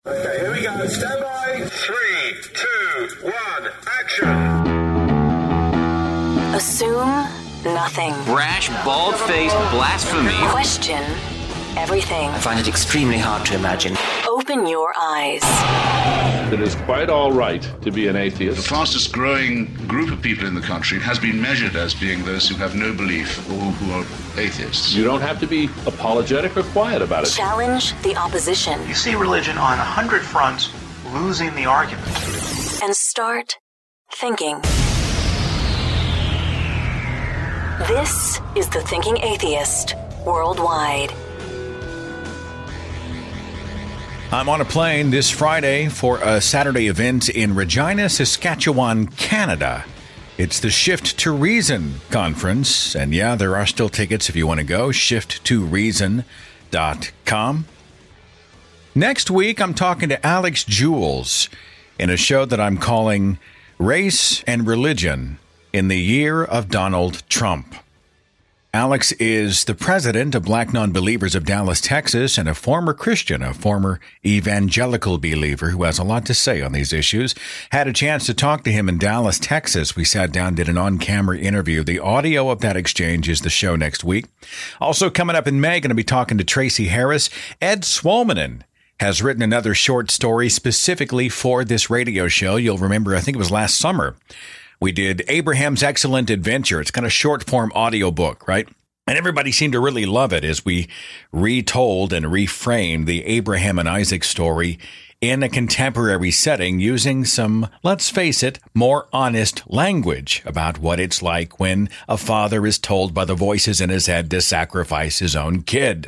Okay, here we go. Stand by. 3, 2, 1, action. Assume nothing. Brash, bald-faced blasphemy. Question everything. I find it extremely hard to imagine. Open your eyes. It is quite all right to be an atheist. The fastest growing group of people in the country has been measured as being those who have no belief or who are atheists. You don't have to be apologetic or quiet about it. Challenge the opposition. You see religion on 100 fronts losing the argument. And start thinking. This is The Thinking Atheist Worldwide. I'm on a plane this Friday for a Saturday event in Regina, Saskatchewan, Canada. It's the Shift to Reason conference, and yeah, there are still tickets if you want to go, shifttoreason.com. Next week, I'm talking to Alex Jules in a show that I'm calling Race and Religion in the Year of Donald Trump. Alex is the president of Black Nonbelievers of Dallas, Texas, and a former Christian, a former evangelical believer who has a lot to say on these issues. Had a chance to talk to him in Dallas, Texas. We sat down, did an on-camera interview. The audio of that exchange is the show next week. Also coming up in May, going to be talking to Tracy Harris. Ed Swalmanen has written another short story specifically for this radio show. You'll remember, I think it was last summer, we did Abraham's Excellent Adventure. It's kind of short-form audiobook, right? And everybody seemed to really love it as we retold and reframed the Abraham and Isaac story in a contemporary setting using some, let's face it, more honest language about what it's like when a father is told by the voices in his head to sacrifice his own kid.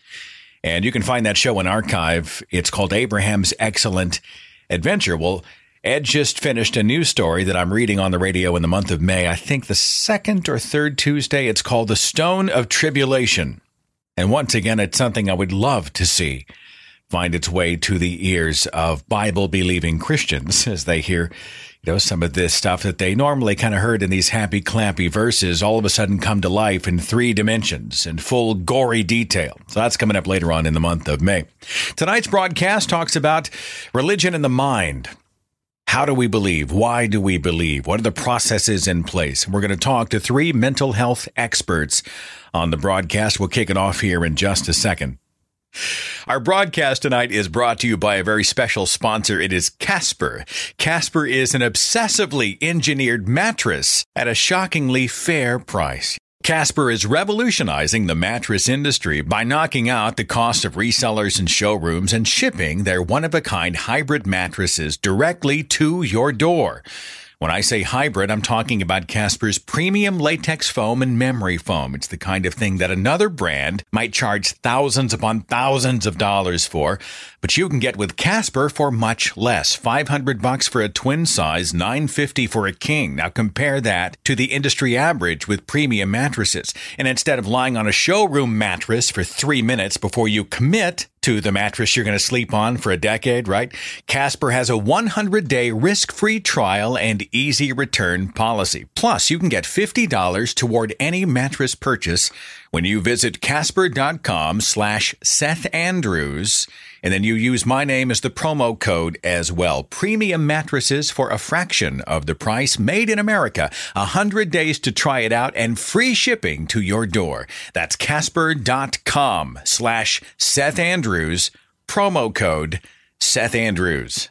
And you can find that show in archive. It's called Abraham's Excellent Adventure. Well, Ed just finished a news story that I'm reading on the radio in the month of May. I think the second or third Tuesday. It's called The Stone of Tribulation. And once again, it's something I would love to see find its way to the ears of Bible-believing Christians as they hear, some of this stuff that they normally kind of heard in these happy, clappy verses all of a sudden come to life in 3 dimensions in full gory detail. So that's coming up later on in the month of May. Tonight's broadcast talks about religion and the mind. How do we believe? Why do we believe? What are the processes in place? We're going to talk to 3 mental health experts on the broadcast. We'll kick it off here in just a second. Our broadcast tonight is brought to you by a very special sponsor. It is Casper. Casper is an obsessively engineered mattress at a shockingly fair price. Casper is revolutionizing the mattress industry by knocking out the cost of resellers and showrooms and shipping their one-of-a-kind hybrid mattresses directly to your door. When I say hybrid, I'm talking about Casper's premium latex foam and memory foam. It's the kind of thing that another brand might charge thousands upon thousands of dollars for, but you can get with Casper for much less. $500 for a twin size, $950 for a king. Now compare that to the industry average with premium mattresses. And instead of lying on a showroom mattress for 3 minutes before you commit to the mattress you're going to sleep on for a decade, right? Casper has a 100-day risk-free trial and easy return policy. Plus, you can get $50 toward any mattress purchase when you visit casper.com/Seth Andrews, and then you use my name as the promo code as well. Premium mattresses for a fraction of the price, made in America, 100 days to try it out, and free shipping to your door. That's casper.com/Seth Andrews, promo code Seth Andrews.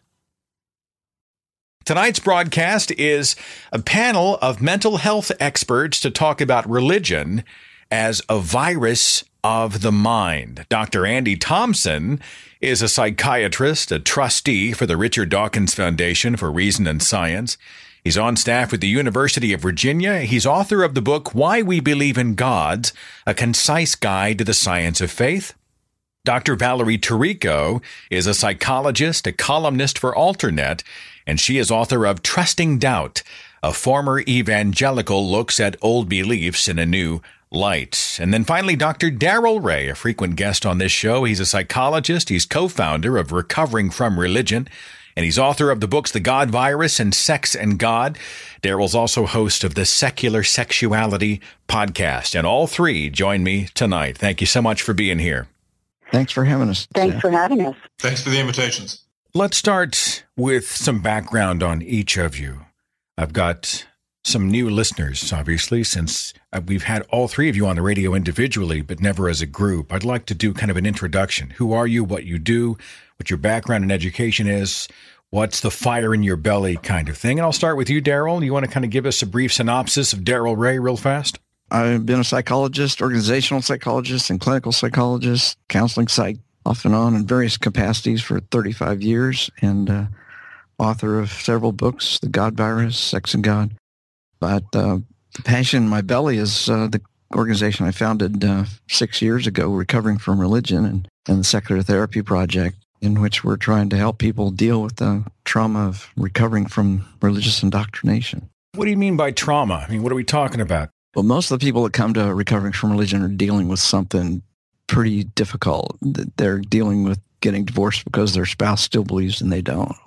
Tonight's broadcast is a panel of mental health experts to talk about religion as a virus of the mind. Dr. Andy Thompson is a psychiatrist, a trustee for the Richard Dawkins Foundation for Reason and Science. He's on staff with the University of Virginia. He's author of the book, Why We Believe in Gods, A Concise Guide to the Science of Faith. Dr. Valerie Tirico is a psychologist, a columnist for Alternet, and she is author of Trusting Doubt, a former evangelical looks at old beliefs in a new light. And then finally, Dr. Darrell Ray, a frequent guest on this show. He's a psychologist. He's co-founder of Recovering from Religion, and he's author of the books The God Virus and Sex and God. Darrell's also host of the Secular Sexuality podcast. And all 3 join me tonight. Thank you so much for being here. Thanks for having us. Thanks for having us. Thanks for the invitations. Let's start with some background on each of you. I've got some new listeners, obviously, since we've had all three of you on the radio individually, but never as a group. I'd like to do kind of an introduction. Who are you, what you do, what your background and education is, what's the fire in your belly kind of thing. And I'll start with you, Daryl. You want to kind of give us a brief synopsis of Daryl Ray real fast? I've been a psychologist, organizational psychologist, and clinical psychologist, counseling psych off and on in various capacities for 35 years, and author of several books, The God Virus, Sex and God. But the passion in my belly is the organization I founded 6 years ago, Recovering from Religion, and the Secular Therapy Project, in which we're trying to help people deal with the trauma of recovering from religious indoctrination. What do you mean by trauma? I mean, what are we talking about? Well, most of the people that come to Recovering from Religion are dealing with something pretty difficult. They're dealing with getting divorced because their spouse still believes and they don't,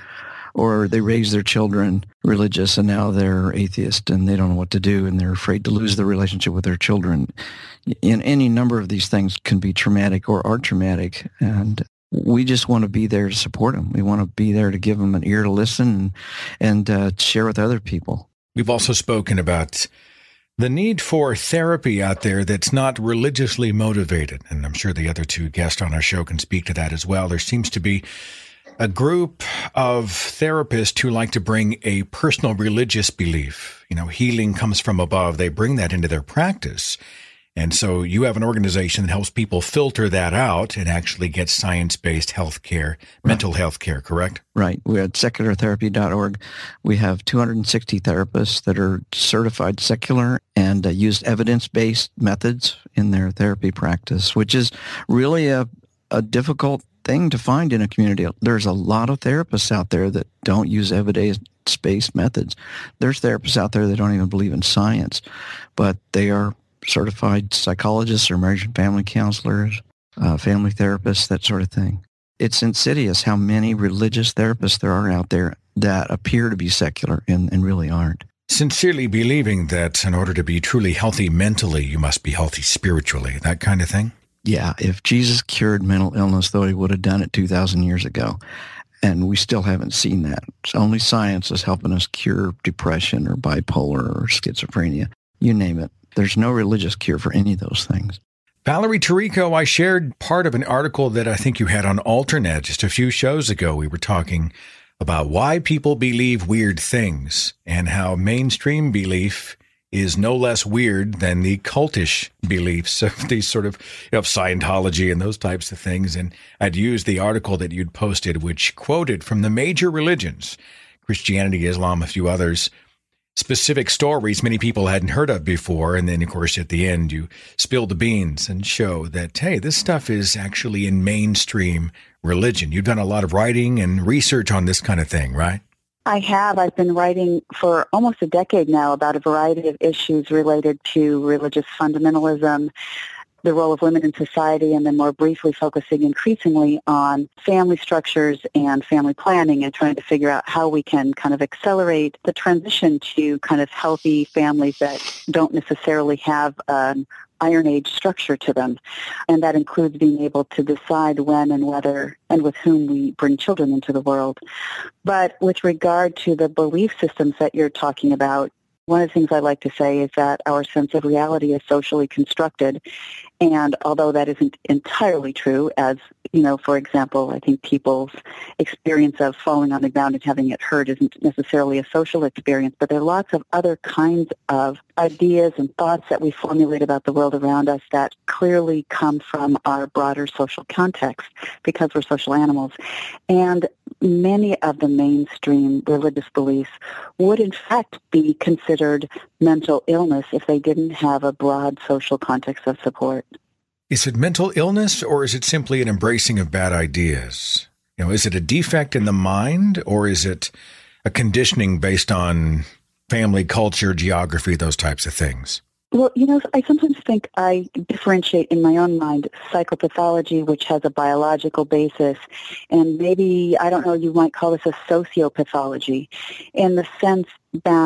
or they raise their children religious and now they're atheist and they don't know what to do and they're afraid to lose their relationship with their children. In any number of these things can be traumatic or are traumatic, and we just want to be there to support them. We want to be there to give them an ear to listen and share with other people. We've also spoken about the need for therapy out there that's not religiously motivated, and I'm sure the other two guests on our show can speak to that as well. There seems to be a group of therapists who like to bring a personal religious belief. You know, healing comes from above. They bring that into their practice. And so you have an organization that helps people filter that out and actually get science-based health care, mental health care, correct? Right. We're at seculartherapy.org. We have 260 therapists that are certified secular and use evidence-based methods in their therapy practice, which is really a difficult thing to find in a community. There's a lot of therapists out there that don't use evidence-based methods. There's therapists out there that don't even believe in science, but they are certified psychologists or marriage and family counselors, family therapists, that sort of thing. It's insidious how many religious therapists there are out there that appear to be secular and really aren't. Sincerely believing that in order to be truly healthy mentally, you must be healthy spiritually, that kind of thing? Yeah, if Jesus cured mental illness, though, he would have done it 2,000 years ago. And we still haven't seen that. It's only science is helping us cure depression or bipolar or schizophrenia. You name it. There's no religious cure for any of those things. Valerie Tirico, I shared part of an article that I think you had on Alternet just a few shows ago. We were talking about why people believe weird things and how mainstream belief is no less weird than the cultish beliefs of these sort of, Scientology and those types of things. And I'd used the article that you'd posted, which quoted from the major religions, Christianity, Islam, a few others, specific stories many people hadn't heard of before. And then, of course, at the end, you spill the beans and show that, hey, this stuff is actually in mainstream religion. You've done a lot of writing and research on this kind of thing, right? I have. I've been writing for almost a decade now about a variety of issues related to religious fundamentalism, the role of women in society, and then more briefly focusing increasingly on family structures and family planning and trying to figure out how we can kind of accelerate the transition to kind of healthy families that don't necessarily have an Iron Age structure to them. And that includes being able to decide when and whether and with whom we bring children into the world. But with regard to the belief systems that you're talking about, one of the things I like to say is that our sense of reality is socially constructed. And although that isn't entirely true, as, for example, I think people's experience of falling on the ground and having it hurt isn't necessarily a social experience, but there are lots of other kinds of ideas and thoughts that we formulate about the world around us that clearly come from our broader social context because we're social animals. And many of the mainstream religious beliefs would in fact be considered mental illness if they didn't have a broad social context of support. Is it mental illness, or is it simply an embracing of bad ideas? Is it a defect in the mind, or is it a conditioning based on family, culture, geography, those types of things? Well, I sometimes think I differentiate in my own mind psychopathology, which has a biological basis, and maybe, I don't know, you might call this a sociopathology, in the sense that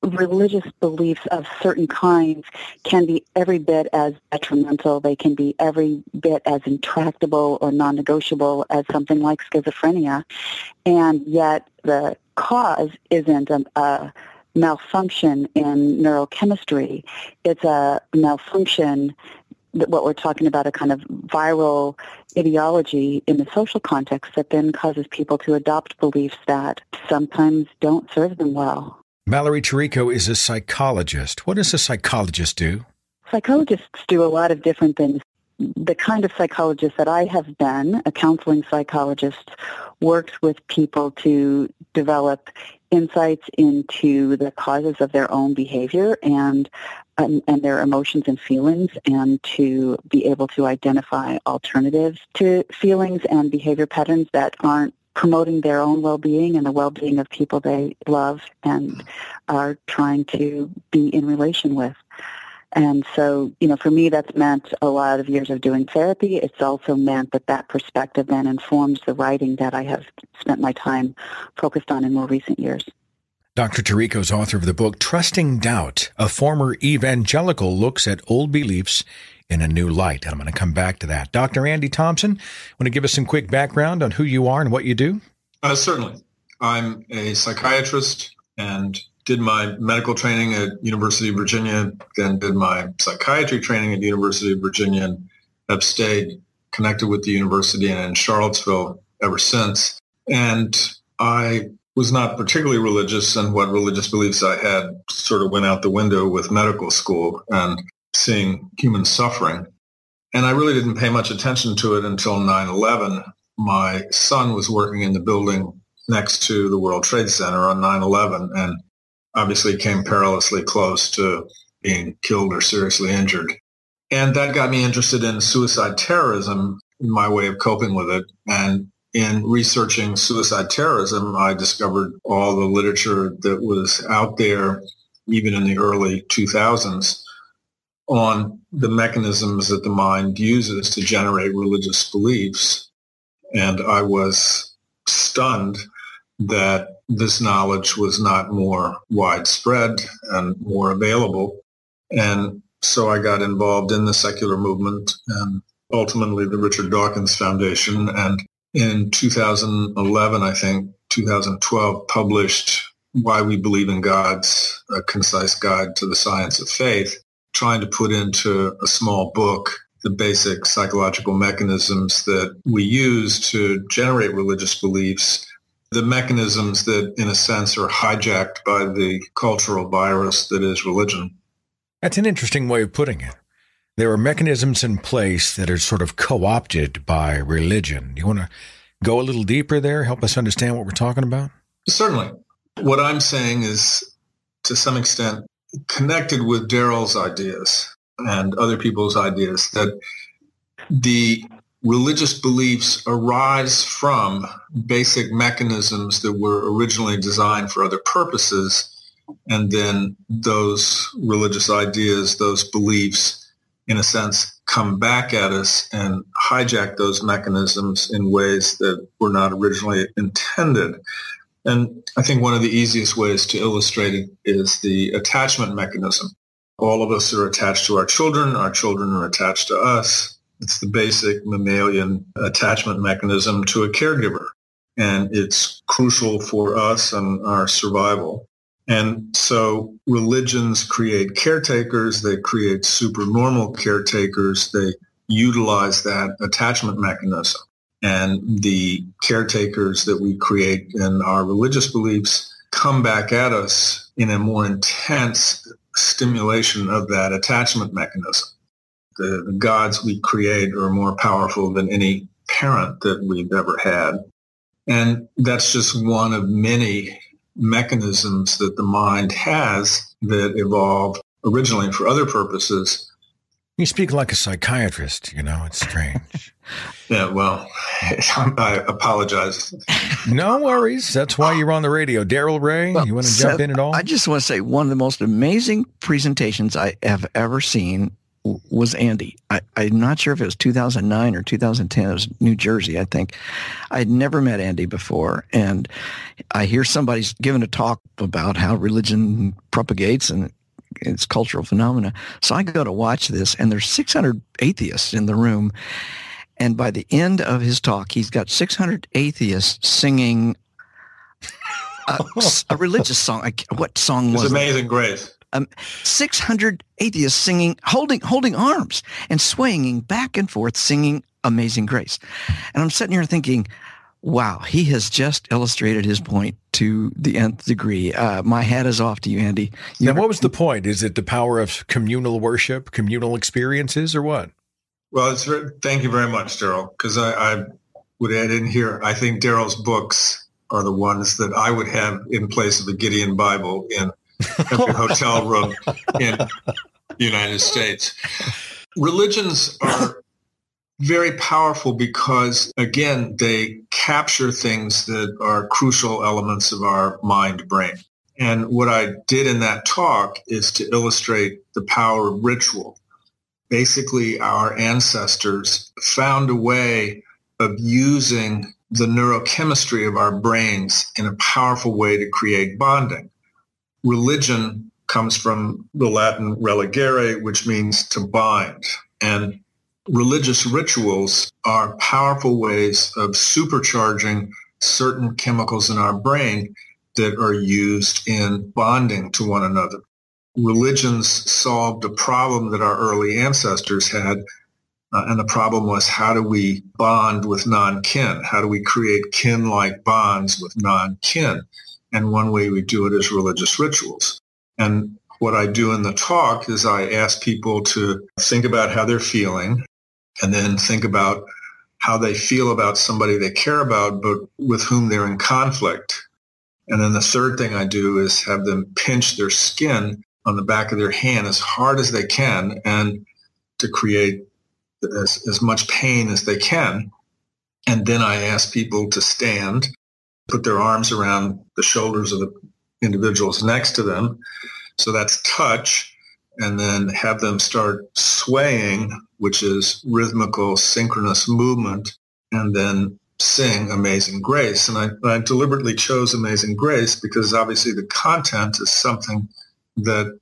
religious beliefs of certain kinds can be every bit as detrimental. They can be every bit as intractable or non-negotiable as something like schizophrenia. And yet the cause isn't a malfunction in neurochemistry. It's a malfunction, what we're talking about, a kind of viral ideology in the social context that then causes people to adopt beliefs that sometimes don't serve them well. Valerie Tirico is a psychologist. What does a psychologist do? Psychologists do a lot of different things. The kind of psychologist that I have been, a counseling psychologist, works with people to develop insights into the causes of their own behavior and their emotions and feelings, and to be able to identify alternatives to feelings and behavior patterns that aren't promoting their own well-being and the well-being of people they love and are trying to be in relation with. And so, for me, that's meant a lot of years of doing therapy. It's also meant that perspective then informs the writing that I have spent my time focused on in more recent years. Dr. Tirico is author of the book Trusting Doubt, a former evangelical looks at old beliefs in a new light. And I'm going to come back to that. Dr. Andy Thompson, want to give us some quick background on who you are and what you do? Certainly. I'm a psychiatrist and did my medical training at University of Virginia, then did my psychiatry training at University of Virginia, and have stayed connected with the university and in Charlottesville ever since. And I was not particularly religious, and what religious beliefs I had sort of went out the window with medical school and seeing human suffering. And I really didn't pay much attention to it until 9/11. My son was working in the building next to the World Trade Center on 9/11 and obviously came perilously close to being killed or seriously injured. And that got me interested in suicide terrorism, my way of coping with it. And in researching suicide terrorism, I discovered all the literature that was out there, even in the early 2000s, on the mechanisms that the mind uses to generate religious beliefs. And I was stunned that this knowledge was not more widespread and more available. And so I got involved in the secular movement and ultimately the Richard Dawkins Foundation. And in 2011, I think, 2012, published Why We Believe in God's A Concise Guide to the Science of Faith, trying to put into a small book the basic psychological mechanisms that we use to generate religious beliefs, the mechanisms that, in a sense, are hijacked by the cultural virus that is religion. That's an interesting way of putting it. There are mechanisms in place that are sort of co-opted by religion. You want to go a little deeper there, help us understand what we're talking about? Certainly. What I'm saying is, to some extent, connected with Daryl's ideas and other people's ideas, that the religious beliefs arise from basic mechanisms that were originally designed for other purposes, and then those religious ideas, those beliefs, in a sense, come back at us and hijack those mechanisms in ways that were not originally intended. And I think one of the easiest ways to illustrate it is the attachment mechanism. All of us are attached to our children are attached to us. It's the basic mammalian attachment mechanism to a caregiver, and it's crucial for us and our survival. And so religions create caretakers, they create supernormal caretakers, they utilize that attachment mechanism. And the caretakers that we create in our religious beliefs come back at us in a more intense stimulation of that attachment mechanism. The gods we create are more powerful than any parent that we've ever had. And that's just one of many mechanisms that the mind has that evolved originally for other purposes. You speak like a psychiatrist, it's strange. Yeah, well, I apologize. No worries. That's why you're on the radio. Daryl Ray, you want to jump in at all? I just want to say one of the most amazing presentations I have ever seen was Andy. I'm not sure if it was 2009 or 2010. It was New Jersey, I think. I'd never met Andy before, and I hear somebody's giving a talk about how religion propagates and its cultural phenomena. So I go to watch this, and there's 600 atheists in the room, and by the end of his talk, he's got 600 atheists singing a religious song. What song was it? It's Amazing Grace. 600 atheists singing, holding arms and swaying back and forth, singing Amazing Grace. And I'm sitting here thinking, wow, he has just illustrated his point to the nth degree. My hat is off to you, Andy. Now, what was the point? Is it the power of communal worship, communal experiences, or what? Well, thank you very much, Daryl, because I would add in here, I think Daryl's books are the ones that I would have in place of the Gideon Bible in every hotel room in the United States. Religions are very powerful because, again, they capture things that are crucial elements of our mind-brain. And what I did in that talk is to illustrate the power of ritual. Basically, our ancestors found a way of using the neurochemistry of our brains in a powerful way to create bonding. Religion comes from the Latin religare, which means to bind. And religious rituals are powerful ways of supercharging certain chemicals in our brain that are used in bonding to one another. Religions solved a problem that our early ancestors had, and the problem was, how do we bond with non-kin? How do we create kin-like bonds with non-kin? And one way we do it is religious rituals. And what I do in the talk is I ask people to think about how they're feeling, and then think about how they feel about somebody they care about, but with whom they're in conflict. And then the third thing I do is have them pinch their skin on the back of their hand as hard as they can, and to create as much pain as they can. And then I ask people to stand, put their arms around the shoulders of the individuals next to them. So that's touch. And then have them start swaying, which is rhythmical, synchronous movement, and then sing Amazing Grace. And I deliberately chose Amazing Grace because obviously the content is something that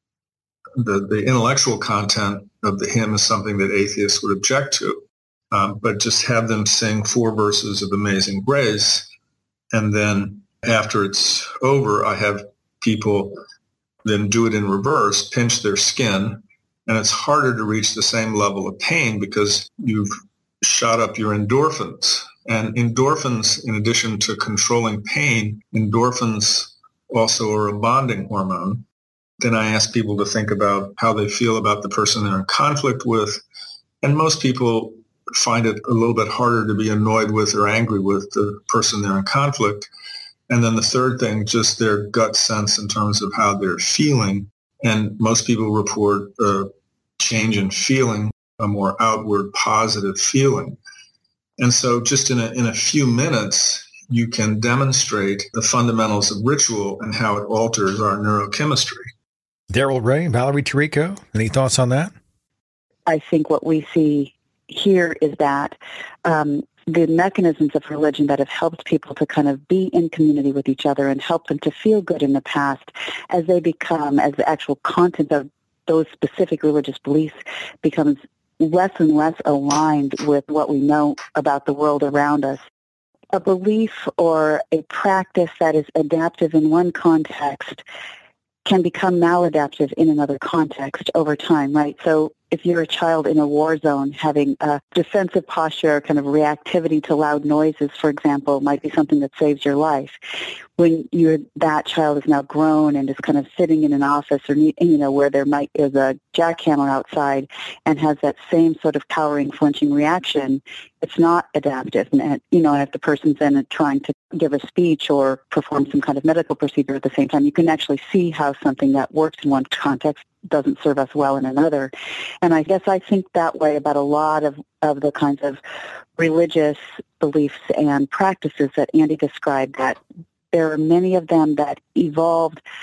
the intellectual content of the hymn is something that atheists would object to. But just have them sing 4 verses of Amazing Grace. And then after it's over, I have people then do it in reverse, pinch their skin. And it's harder to reach the same level of pain because you've shot up your endorphins. And endorphins, in addition to controlling pain, endorphins also are a bonding hormone. Then I ask people to think about how they feel about the person they're in conflict with. And most people find it a little bit harder to be annoyed with or angry with the person they're in conflict. And then the third thing, just their gut sense in terms of how they're feeling. And most people report a change in feeling, a more outward positive feeling. And so just in a few minutes, you can demonstrate the fundamentals of ritual and how it alters our neurochemistry. Daryl Ray, Valerie Tirico, any thoughts on that? I think what we see here is that the mechanisms of religion that have helped people to kind of be in community with each other and help them to feel good in the past, as they become, as the actual content of those specific religious beliefs becomes less and less aligned with what we know about the world around us. A belief or a practice that is adaptive in one context can become maladaptive in another context over time, right? So if you're a child in a war zone, having a defensive posture, kind of reactivity to loud noises, for example, might be something that saves your life. When that child is now grown and is kind of sitting in an office or, where there is a jackhammer outside and has that same sort of cowering, flinching reaction, it's not adaptive. And if the person's then trying to give a speech or perform some kind of medical procedure at the same time, you can actually see how something that works in one context doesn't serve us well in another. And I guess I think that way about a lot of the kinds of religious beliefs and practices that Andy described, that there are many of them that evolved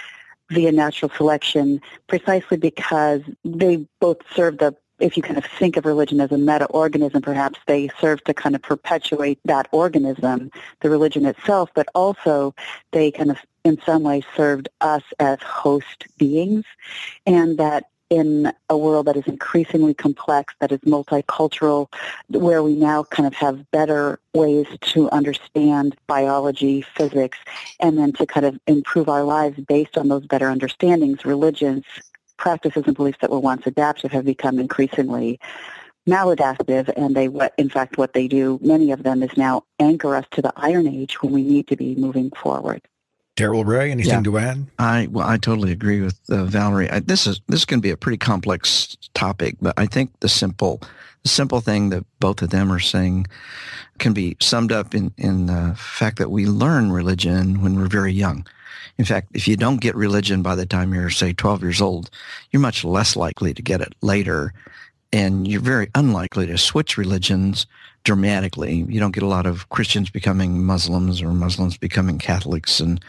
via natural selection precisely because they both serve if you kind of think of religion as a meta-organism, perhaps they serve to kind of perpetuate that organism, the religion itself, but also they kind of in some ways served us as host beings, and that in a world that is increasingly complex, that is multicultural, where we now kind of have better ways to understand biology, physics, and then to kind of improve our lives based on those better understandings, religions, practices and beliefs that were once adaptive have become increasingly maladaptive, and what they do, many of them, is now anchor us to the Iron Age when we need to be moving forward. Daryl Ray, anything to add? I totally agree with Valerie. This can be a pretty complex topic, but I think the simple thing that both of them are saying can be summed up in the fact that we learn religion when we're very young. In fact, if you don't get religion by the time you're, say, 12 years old, you're much less likely to get it later, and you're very unlikely to switch religions dramatically. You don't get a lot of Christians becoming Muslims or Muslims becoming Catholics, and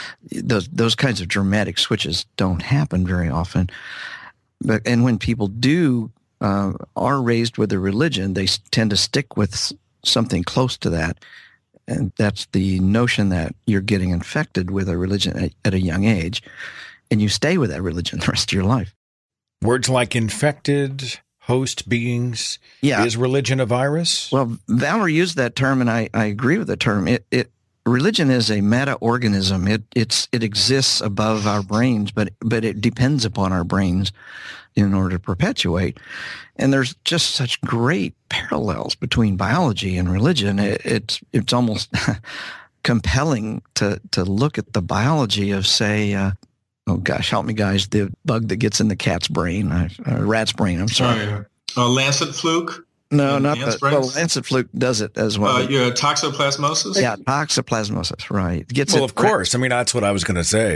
those kinds of dramatic switches don't happen very often. And when people do are raised with a religion, they tend to stick with something close to that. And that's the notion that you're getting infected with a religion at a young age, and you stay with that religion the rest of your life. Words like infected, host beings. Yeah. Is religion a virus? Well, Valerie used that term, and I agree with the term. Religion is a meta-organism. It exists above our brains, but it depends upon our brains in order to perpetuate. And there's just such great parallels between biology and religion. It's almost compelling to look at the biology of, say, oh gosh, help me guys, the bug that gets in the cat's brain, rat's brain, I'm sorry. Lancet fluke? No, not the, well, lancet fluke does it as well. Toxoplasmosis? Yeah, toxoplasmosis, right. Of course. I mean, that's what I was going to say.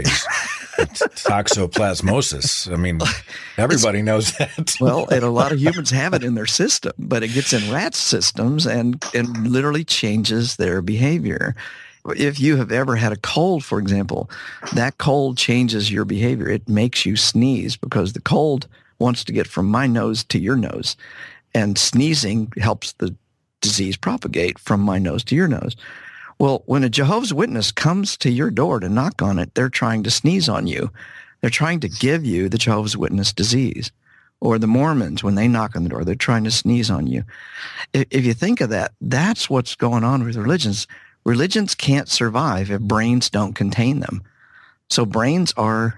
Toxoplasmosis. I mean, everybody knows that. Well, and a lot of humans have it in their system, but it gets in rats' systems and literally changes their behavior. If you have ever had a cold, for example, that cold changes your behavior. It makes you sneeze because the cold wants to get from my nose to your nose. And sneezing helps the disease propagate from my nose to your nose. Well, when a Jehovah's Witness comes to your door to knock on it, they're trying to sneeze on you. They're trying to give you the Jehovah's Witness disease. Or the Mormons, when they knock on the door, they're trying to sneeze on you. If you think of that, that's what's going on with religions. Religions can't survive if brains don't contain them. So brains are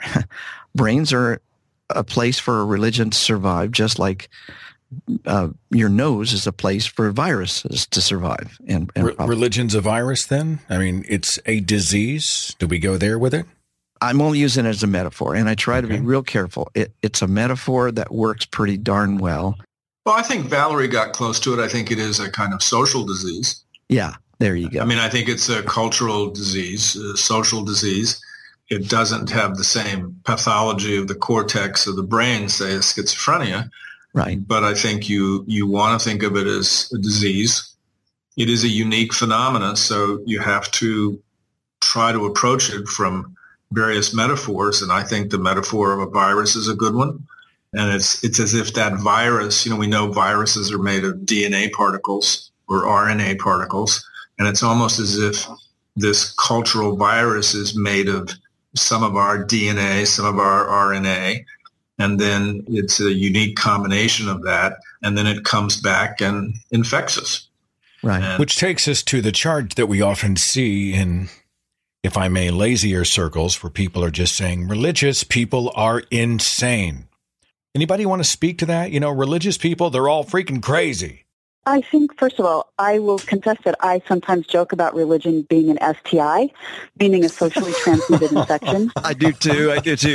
a place for a religion to survive, just like your nose is a place for viruses to survive. And religion's a virus, then? I mean, it's a disease. Do we go there with it? I'm only using it as a metaphor, and I try to be real careful. It's a metaphor that works pretty darn well. Well, I think Valerie got close to it. I think it is a kind of social disease. Yeah, there you go. I mean, I think it's a cultural disease, a social disease. It doesn't have the same pathology of the cortex of the brain, say, as schizophrenia. Right. But I think you want to think of it as a disease. It is a unique phenomena, so you have to try to approach it from various metaphors, and I think the metaphor of a virus is a good one. And it's as if that virus, we know viruses are made of DNA particles or RNA particles, and it's almost as if this cultural virus is made of some of our DNA, some of our RNA, and then it's a unique combination of that, and then it comes back and infects us. Right. Which takes us to the charge that we often see in, if I may, lazier circles, where people are just saying religious people are insane. Anybody want to speak to that? Religious people, they're all freaking crazy. I think, first of all, I will confess that I sometimes joke about religion being an STI, meaning a socially transmitted infection. I do too.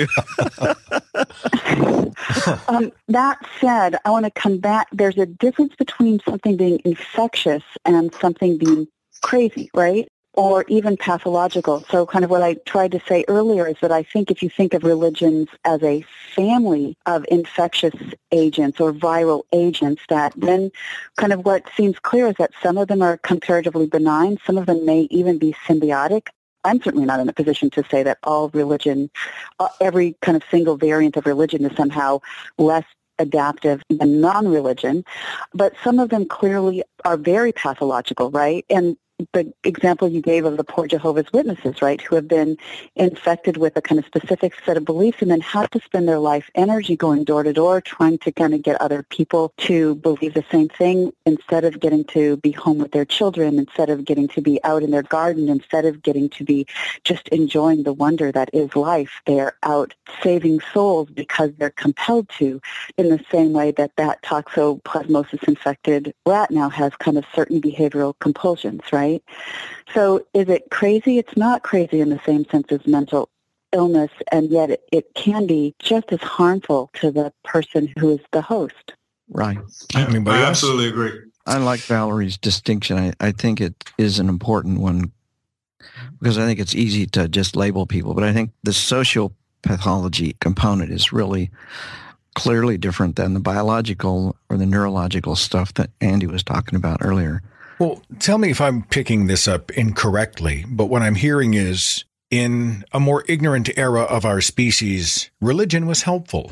That said, I want to come back. There's a difference between something being infectious and something being crazy, right? Or even pathological. So kind of what I tried to say earlier is that I think if you think of religions as a family of infectious agents or viral agents, that then kind of what seems clear is that some of them are comparatively benign, some of them may even be symbiotic. I'm certainly not in a position to say that all religion, every kind of single variant of religion is somehow less adaptive than non-religion, but some of them clearly are very pathological, right? And the example you gave of the poor Jehovah's Witnesses, right, who have been infected with a kind of specific set of beliefs and then have to spend their life energy going door to door trying to kind of get other people to believe the same thing instead of getting to be home with their children, instead of getting to be out in their garden, instead of getting to be just enjoying the wonder that is life. They're out saving souls because they're compelled to, in the same way that that toxoplasmosis-infected rat now has kind of certain behavioral compulsions, right? So is it crazy? It's not crazy in the same sense as mental illness, and yet it can be just as harmful to the person who is the host. Right. I absolutely agree. I like Valerie's distinction. I think it is an important one because I think it's easy to just label people, but I think the social pathology component is really clearly different than the biological or the neurological stuff that Andy was talking about earlier. Well, tell me if I'm picking this up incorrectly, but what I'm hearing is in a more ignorant era of our species, religion was helpful.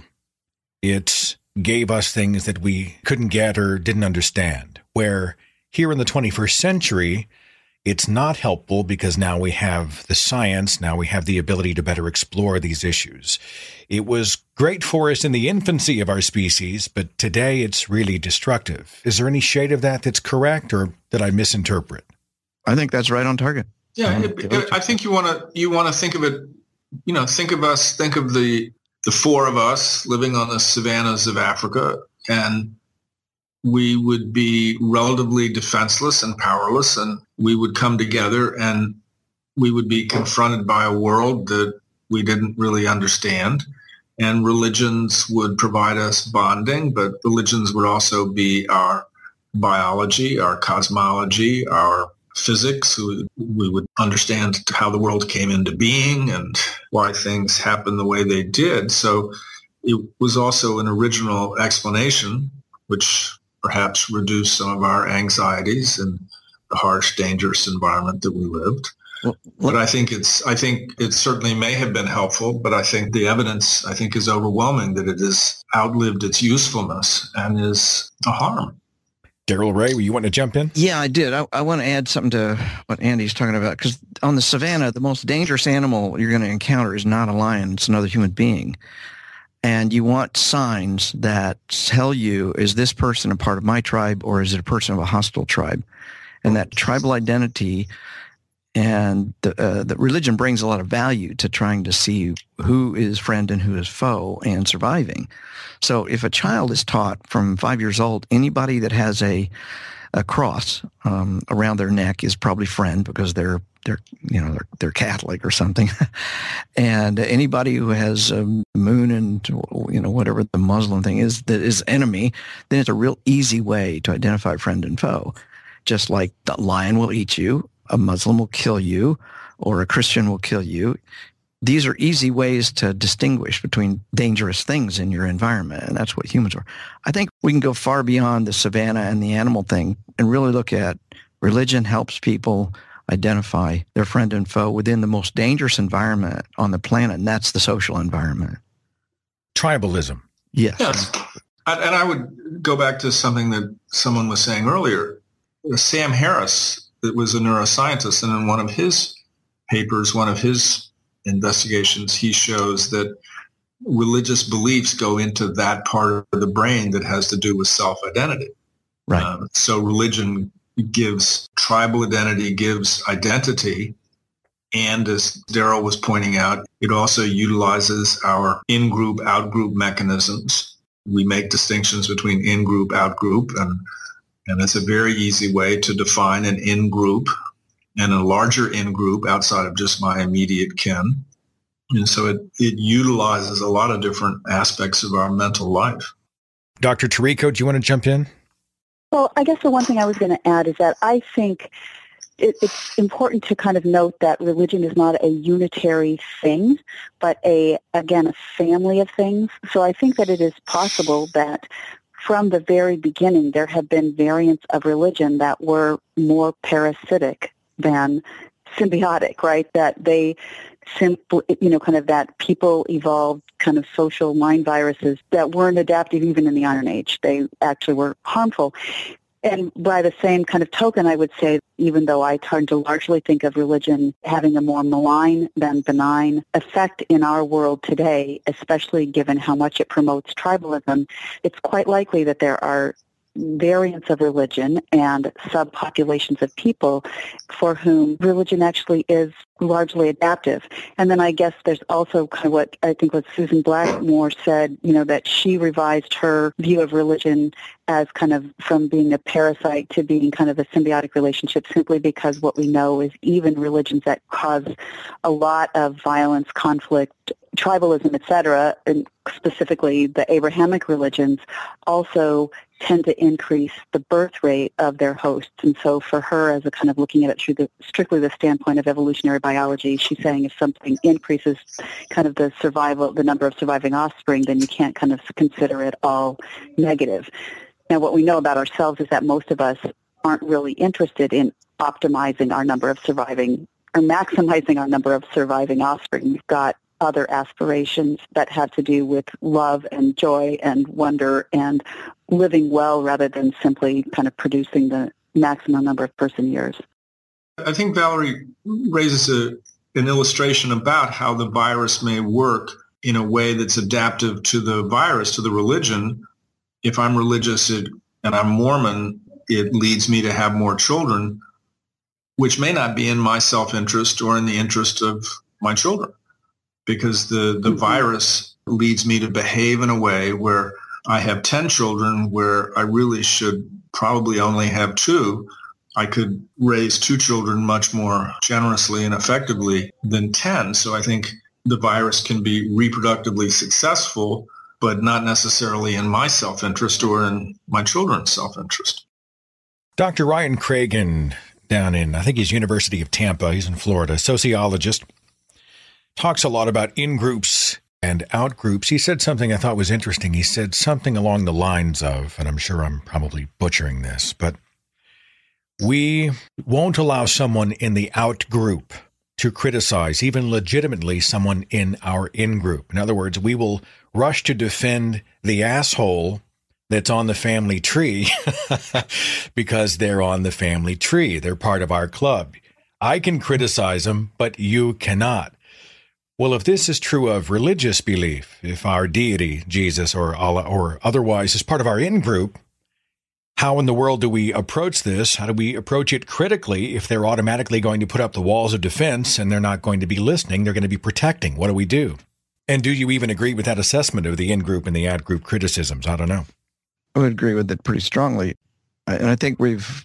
It gave us things that we couldn't get or didn't understand, where here in the 21st century, it's not helpful because now we have the science, now we have the ability to better explore these issues. It was great for us in the infancy of our species, but today it's really destructive. Is there any shade of that that's correct, or did I misinterpret? I think that's right on target. Yeah, I think you want to think of it. Think of us. Think of the four of us living on the savannas of Africa, and we would be relatively defenseless and powerless, and we would come together and we would be confronted by a world that we didn't really understand. And religions would provide us bonding, but religions would also be our biology, our cosmology, our physics. We would understand how the world came into being and why things happened the way they did. So it was also an original explanation, which perhaps reduced some of our anxieties in the harsh, dangerous environment that we lived. But I think it certainly may have been helpful, but I think the evidence, is overwhelming that it has outlived its usefulness and is a harm. Daryl Ray, you want to jump in? Yeah, I did. I want to add something to what Andy's talking about, because on the savannah, the most dangerous animal you're going to encounter is not a lion, it's another human being. And you want signs that tell you, is this person a part of my tribe or is it a person of a hostile tribe? And that tribal identity and the religion brings a lot of value to trying to see who is friend and who is foe and surviving. So if a child is taught from 5 years old, anybody that has a cross around their neck is probably friend because they're Catholic or something, and anybody who has a moon and whatever the Muslim thing is that is enemy, then it's a real easy way to identify friend and foe. Just like the lion will eat you, a Muslim will kill you, or a Christian will kill you. These are easy ways to distinguish between dangerous things in your environment, and that's what humans are. I think we can go far beyond the savannah and the animal thing and really look at religion helps people identify their friend and foe within the most dangerous environment on the planet, and that's the social environment. Tribalism. Yes. And I would go back to something that someone was saying earlier. Sam Harris, that was a neuroscientist, and in one of his papers, one of his investigations, he shows that religious beliefs go into that part of the brain that has to do with self-identity. Right. So religion gives tribal identity, gives identity, and as Daryl was pointing out, it also utilizes our in-group, out-group mechanisms. We make distinctions between in-group, out-group, and it's a very easy way to define an in-group and a larger in-group outside of just my immediate kin. And so it utilizes a lot of different aspects of our mental life. Dr. Tirico, do you want to jump in? Well, I guess the one thing I was going to add is that I think it's important to kind of note that religion is not a unitary thing, but a family of things. So I think that it is possible that from the very beginning there have been variants of religion that were more parasitic than symbiotic, right? That they simply, kind of that people evolved kind of social mind viruses that weren't adaptive even in the Iron Age. They actually were harmful. And by the same kind of token, I would say, even though I tend to largely think of religion having a more malign than benign effect in our world today, especially given how much it promotes tribalism, it's quite likely that there are variants of religion and subpopulations of people for whom religion actually is largely adaptive. And then I guess there's also kind of what I think what Susan Blackmore said, that she revised her view of religion as kind of from being a parasite to being kind of a symbiotic relationship, simply because what we know is even religions that cause a lot of violence, conflict, tribalism, etc., and specifically the Abrahamic religions, also tend to increase the birth rate of their hosts. And so for her, as a kind of looking at it through strictly the standpoint of evolutionary biology, she's saying if something increases kind of the number of surviving offspring, then you can't kind of consider it all negative. Now, what we know about ourselves is that most of us aren't really interested in optimizing our number of surviving or maximizing our number of surviving offspring. We've got other aspirations that have to do with love and joy and wonder and living well rather than simply kind of producing the maximum number of person years. I think Valerie raises an illustration about how the virus may work in a way that's adaptive to the virus, to the religion. If I'm religious and I'm Mormon, it leads me to have more children, which may not be in my self-interest or in the interest of my children, because the virus leads me to behave in a way where I have 10 children where I really should probably only have 2. I could raise 2 children much more generously and effectively than 10. So I think the virus can be reproductively successful, but not necessarily in my self-interest or in my children's self-interest. Dr. Ryan Cragen down in, I think he's University of Tampa, he's in Florida, sociologist, talks a lot about in-groups and out-groups. He said something I thought was interesting. He said something along the lines of, and I'm sure I'm probably butchering this, but we won't allow someone in the out-group to criticize, even legitimately, someone in our in-group. In other words, we will rush to defend the asshole that's on the family tree because they're on the family tree. They're part of our club. I can criticize them, but you cannot. Well, if this is true of religious belief, if our deity, Jesus or Allah or otherwise, is part of our in-group, how in the world do we approach this? How do we approach it critically if they're automatically going to put up the walls of defense and they're not going to be listening? They're going to be protecting. What do we do? And do you even agree with that assessment of the in-group and the out-group criticisms? I don't know. I would agree with it pretty strongly. And I think we've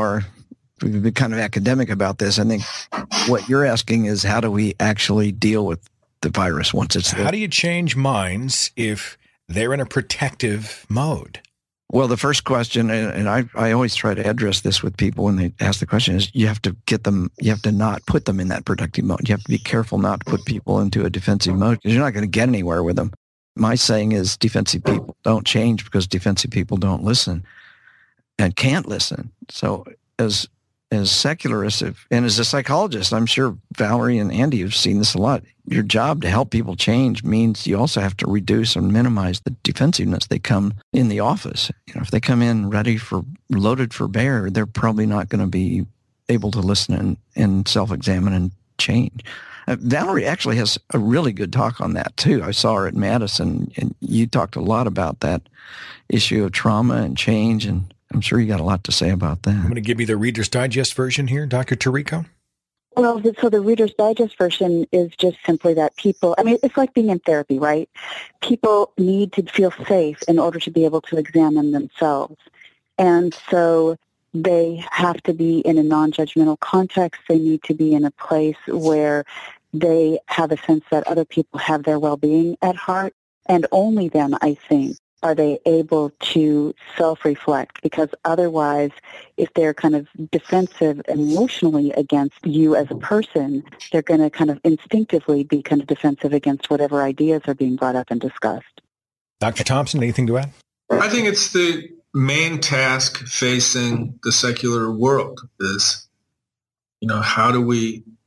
been kind of academic about this. I think what you're asking is how do we actually deal with the virus once it's there? How do you change minds if they're in a protective mode? Well, the first question, and I always try to address this with people when they ask the question, is you have to not put them in that protective mode. You have to be careful not to put people into a defensive mode because you're not going to get anywhere with them. My saying is defensive people don't change because defensive people don't listen and can't listen. So as secularists and as a psychologist, I'm sure Valerie and Andy have seen this a lot. Your job to help people change means you also have to reduce and minimize the defensiveness they come in the office. If they come in loaded for bear, they're probably not going to be able to listen and self-examine and change. Valerie actually has a really good talk on that too. I saw her at Madison, and you talked a lot about that issue of trauma and change, and I'm sure you got a lot to say about that. I'm going to give you the Reader's Digest version here, Dr. Tirico. Well, so the Reader's Digest version is just simply that people, it's like being in therapy, right? People need to feel safe in order to be able to examine themselves. And so they have to be in a non-judgmental context. They need to be in a place where they have a sense that other people have their well-being at heart. And only then, I think, are they able to self-reflect, because otherwise, if they're kind of defensive emotionally against you as a person, they're going to kind of instinctively be kind of defensive against whatever ideas are being brought up and discussed. Dr. Thompson, anything to add? I think it's the main task facing the secular world is, how do we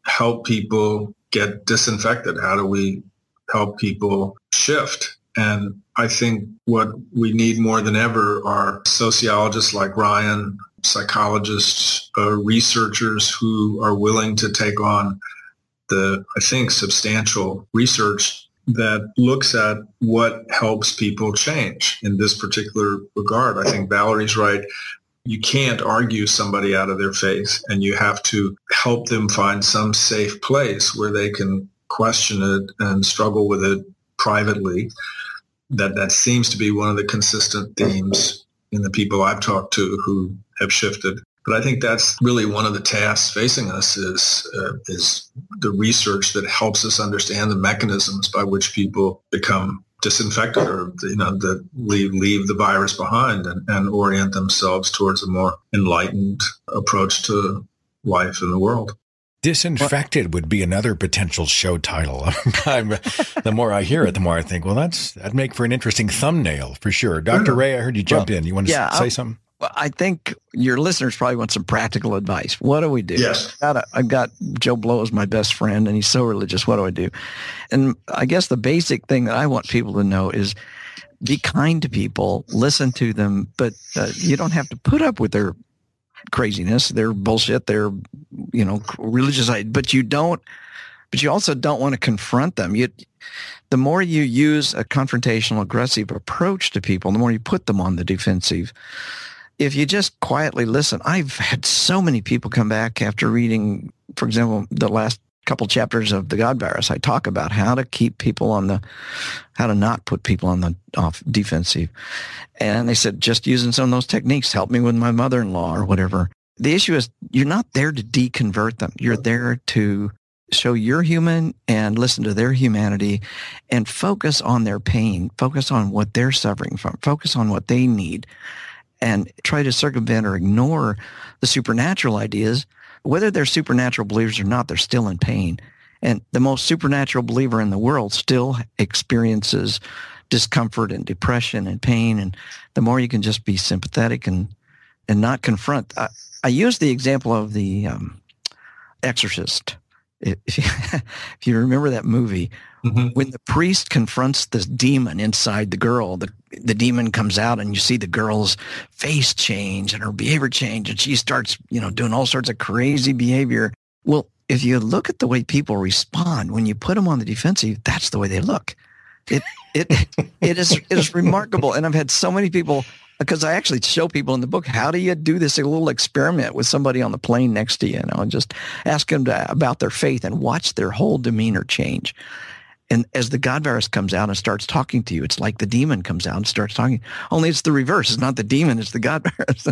help people get disinfected? How do we help people shift? And I think what we need more than ever are sociologists like Ryan, psychologists, researchers who are willing to take on the, I think, substantial research that looks at what helps people change in this particular regard. I think Valerie's right. You can't argue somebody out of their faith, and you have to help them find some safe place where they can question it and struggle with it privately. That seems to be one of the consistent themes in the people I've talked to who have shifted. But I think that's really one of the tasks facing us is the research that helps us understand the mechanisms by which people become disinfected or, that leave the virus behind and orient themselves towards a more enlightened approach to life in the world. Disinfected would be another potential show title. The more I hear it, the more I think, well, that'd make for an interesting thumbnail for sure. Dr. Ray, I heard you jump in. You want to say something? I think your listeners probably want some practical advice. What do we do? Yes. I've got Joe Blow as my best friend, and he's so religious. What do I do? And I guess the basic thing that I want people to know is be kind to people, listen to them, but you don't have to put up with their craziness, their bullshit, their religious, but you also don't want to confront them. The more you use a confrontational, aggressive approach to people, the more you put them on the defensive. If you just quietly listen, I've had so many people come back after reading, for example, the last couple chapters of The God Virus. I talk about how to keep people how to not put people on the off defensive. And they said, just using some of those techniques helped me with my mother-in-law or whatever. The issue is you're not there to deconvert them. You're there to show you're human and listen to their humanity and focus on their pain, focus on what they're suffering from, focus on what they need, and try to circumvent or ignore the supernatural ideas. Whether they're supernatural believers or not, they're still in pain. And the most supernatural believer in the world still experiences discomfort and depression and pain. And the more you can just be sympathetic and not confront. I use the example of the Exorcist. If you remember that movie, when the priest confronts this demon inside the girl, the demon comes out and you see the girl's face change and her behavior change, and she starts, doing all sorts of crazy behavior. Well, if you look at the way people respond when you put them on the defensive, that's the way they look. It is remarkable. And I've had so many people, because I actually show people in the book, how do you do this a little experiment with somebody on the plane next to you, and just ask them about their faith and watch their whole demeanor change. And as the God Virus comes out and starts talking to you, it's like the demon comes out and starts talking. Only it's the reverse. It's not the demon. It's the God Virus.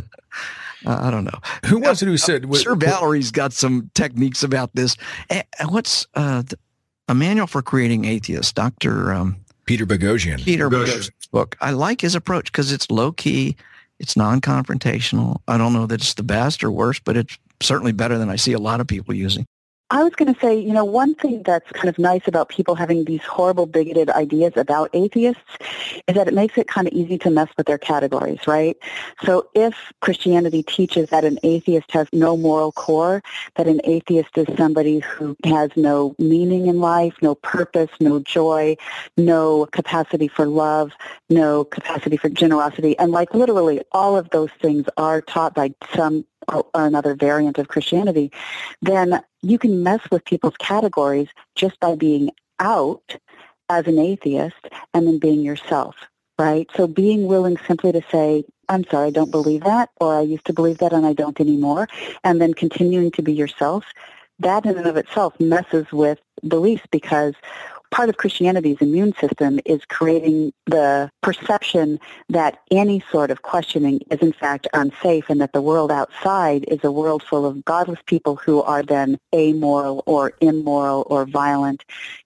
I don't know. Who was it who said? Sir Valerie's got some techniques about this. What's a manual for creating atheists? Dr. Peter Boghossian. Peter Boghossian's book. I like his approach because it's low key. It's non-confrontational. I don't know that it's the best or worst, but it's certainly better than I see a lot of people using. I was going to say, one thing that's kind of nice about people having these horrible, bigoted ideas about atheists is that it makes it kind of easy to mess with their categories, right? So if Christianity teaches that an atheist has no moral core, that an atheist is somebody who has no meaning in life, no purpose, no joy, no capacity for love, no capacity for generosity, and literally all of those things are taught by some or another variant of Christianity, then you can mess with people's categories just by being out as an atheist and then being yourself, right? So being willing simply to say, I'm sorry, I don't believe that, or I used to believe that and I don't anymore, and then continuing to be yourself, that in and of itself messes with beliefs, because part of Christianity's immune system is creating the perception that any sort of questioning is in fact unsafe, and that the world outside is a world full of godless people who are then amoral or immoral or violent.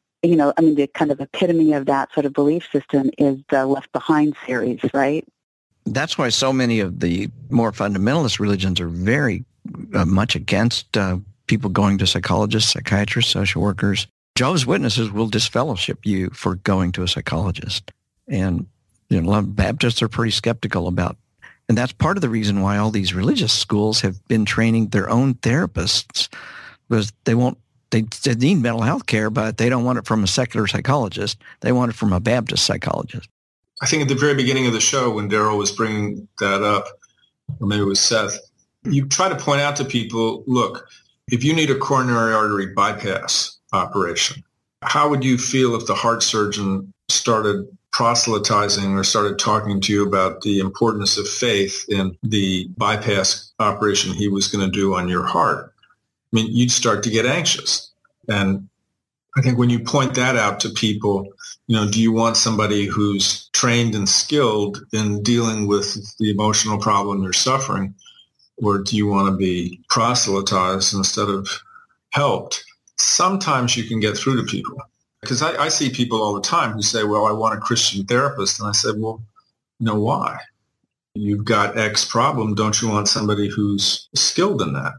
The kind of epitome of that sort of belief system is the Left Behind series, right? That's why so many of the more fundamentalist religions are very much against people going to psychologists, psychiatrists, social workers. Jehovah's Witnesses will disfellowship you for going to a psychologist. And a lot of Baptists are pretty skeptical about, and that's part of the reason why all these religious schools have been training their own therapists, because they won't They need mental health care, but they don't want it from a secular psychologist. They want it from a Baptist psychologist. I think at the very beginning of the show, when Daryl was bringing that up, or maybe it was Seth, you try to point out to people, look, if you need a coronary artery bypass operation, how would you feel if the heart surgeon started proselytizing or started talking to you about the importance of faith in the bypass operation he was going to do on your heart? I mean, you'd start to get anxious. And I think when you point that out to people, do you want somebody who's trained and skilled in dealing with the emotional problem they're suffering, or do you want to be proselytized instead of helped? Sometimes you can get through to people. Because I see people all the time who say, well, I want a Christian therapist. And I said, well, why? You've got X problem. Don't you want somebody who's skilled in that?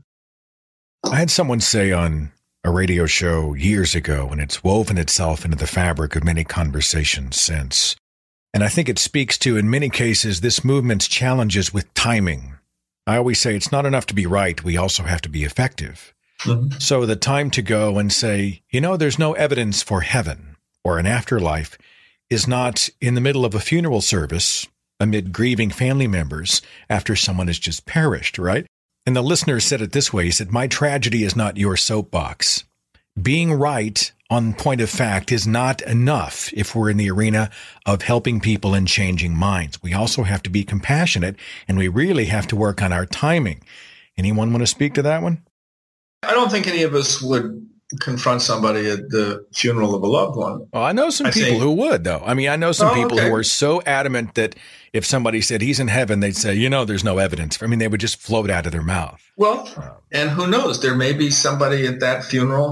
I had someone say on a radio show years ago, and it's woven itself into the fabric of many conversations since. And I think it speaks to, in many cases, this movement's challenges with timing. I always say it's not enough to be right. We also have to be effective. Mm-hmm. So the time to go and say, there's no evidence for heaven or an afterlife is not in the middle of a funeral service amid grieving family members after someone has just perished, right? And the listener said it this way. He said, my tragedy is not your soapbox. Being right on point of fact is not enough if we're in the arena of helping people and changing minds. We also have to be compassionate, and we really have to work on our timing. Anyone want to speak to that one? I don't think any of us would confront somebody at the funeral of a loved one. Well, I know some people who would, though. I mean, I know some people who are so adamant that if somebody said he's in heaven, they'd say, there's no evidence. I mean, they would just float out of their mouth. Well, and who knows? There may be somebody at that funeral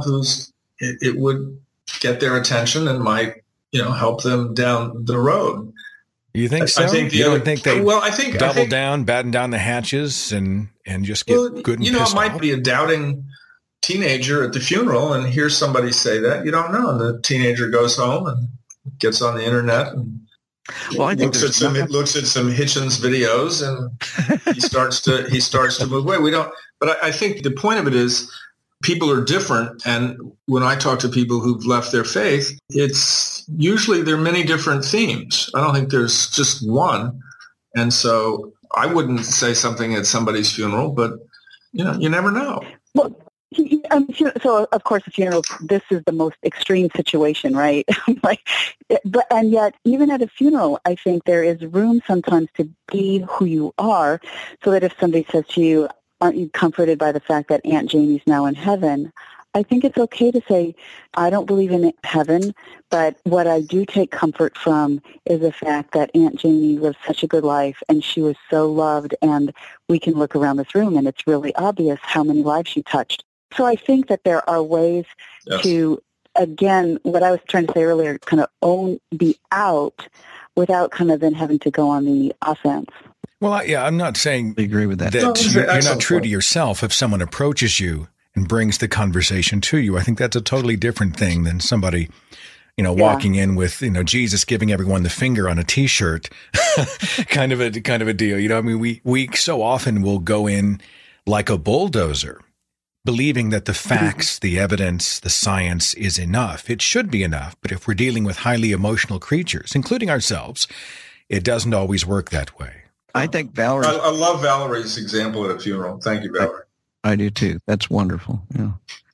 it would get their attention and might, help them down the road. You think so? I think you don't think they double down, batten down the hatches and just get good and pissed off? It might be a doubting teenager at the funeral and hear somebody say that. You don't know. And the teenager goes home and gets on the internet and looks at some Hitchens videos, and he starts to move away. We don't. But I think the point of it is people are different. And when I talk to people who've left their faith, it's usually there are many different themes. I don't think there's just one. And so I wouldn't say something at somebody's funeral, but you never know. Well, so of course, the funeral, this is the most extreme situation, right? And yet, even at a funeral, I think there is room sometimes to be who you are, so that if somebody says to you, aren't you comforted by the fact that Aunt Jamie's now in heaven? I think it's okay to say, I don't believe in heaven, but what I do take comfort from is the fact that Aunt Jamie lived such a good life and she was so loved, and we can look around this room and it's really obvious how many lives she touched. So I think that there are ways to, again, what I was trying to say earlier, kind of be out without kind of then having to go on the offense. Well, I'm not saying I agree with that. You're not true to yourself if someone approaches you and brings the conversation to you. I think that's a totally different thing than somebody, walking in with, Jesus giving everyone the finger on a T-shirt, kind of a deal. I mean, we so often will go in like a bulldozer, believing that the facts, the evidence, the science is enough. It should be enough. But if we're dealing with highly emotional creatures, including ourselves, it doesn't always work that way. I think Valerie. I love Valerie's example at a funeral. Thank you, Valerie. I do too. That's wonderful. Yeah.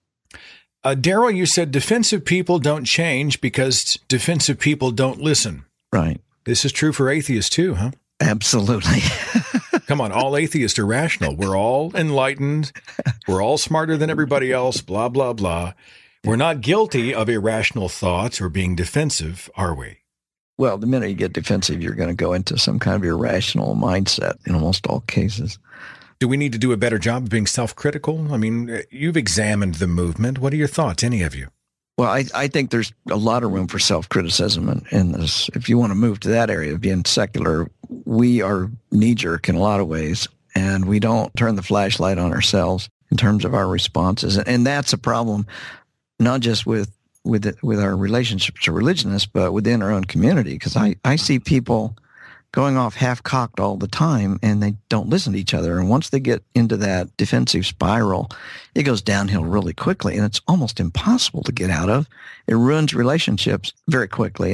Daryl, you said defensive people don't change because defensive people don't listen. Right. This is true for atheists too, huh? Absolutely. Come on, all atheists are rational. We're all enlightened. We're all smarter than everybody else, blah, blah, blah. We're not guilty of irrational thoughts or being defensive, are we? Well, the minute you get defensive, you're going to go into some kind of irrational mindset in almost all cases. Do we need to do a better job of being self-critical? I mean, you've examined the movement. What are your thoughts, any of you? Well, I think there's a lot of room for self-criticism in this. If you want to move to that area of being secular, we are knee-jerk in a lot of ways, and we don't turn the flashlight on ourselves in terms of our responses. And that's a problem, not just with our relationships to religionists, but within our own community. Because I see people going off half-cocked all the time, and they don't listen to each other. And once they get into that defensive spiral, it goes downhill really quickly, and it's almost impossible to get out of. It ruins relationships very quickly.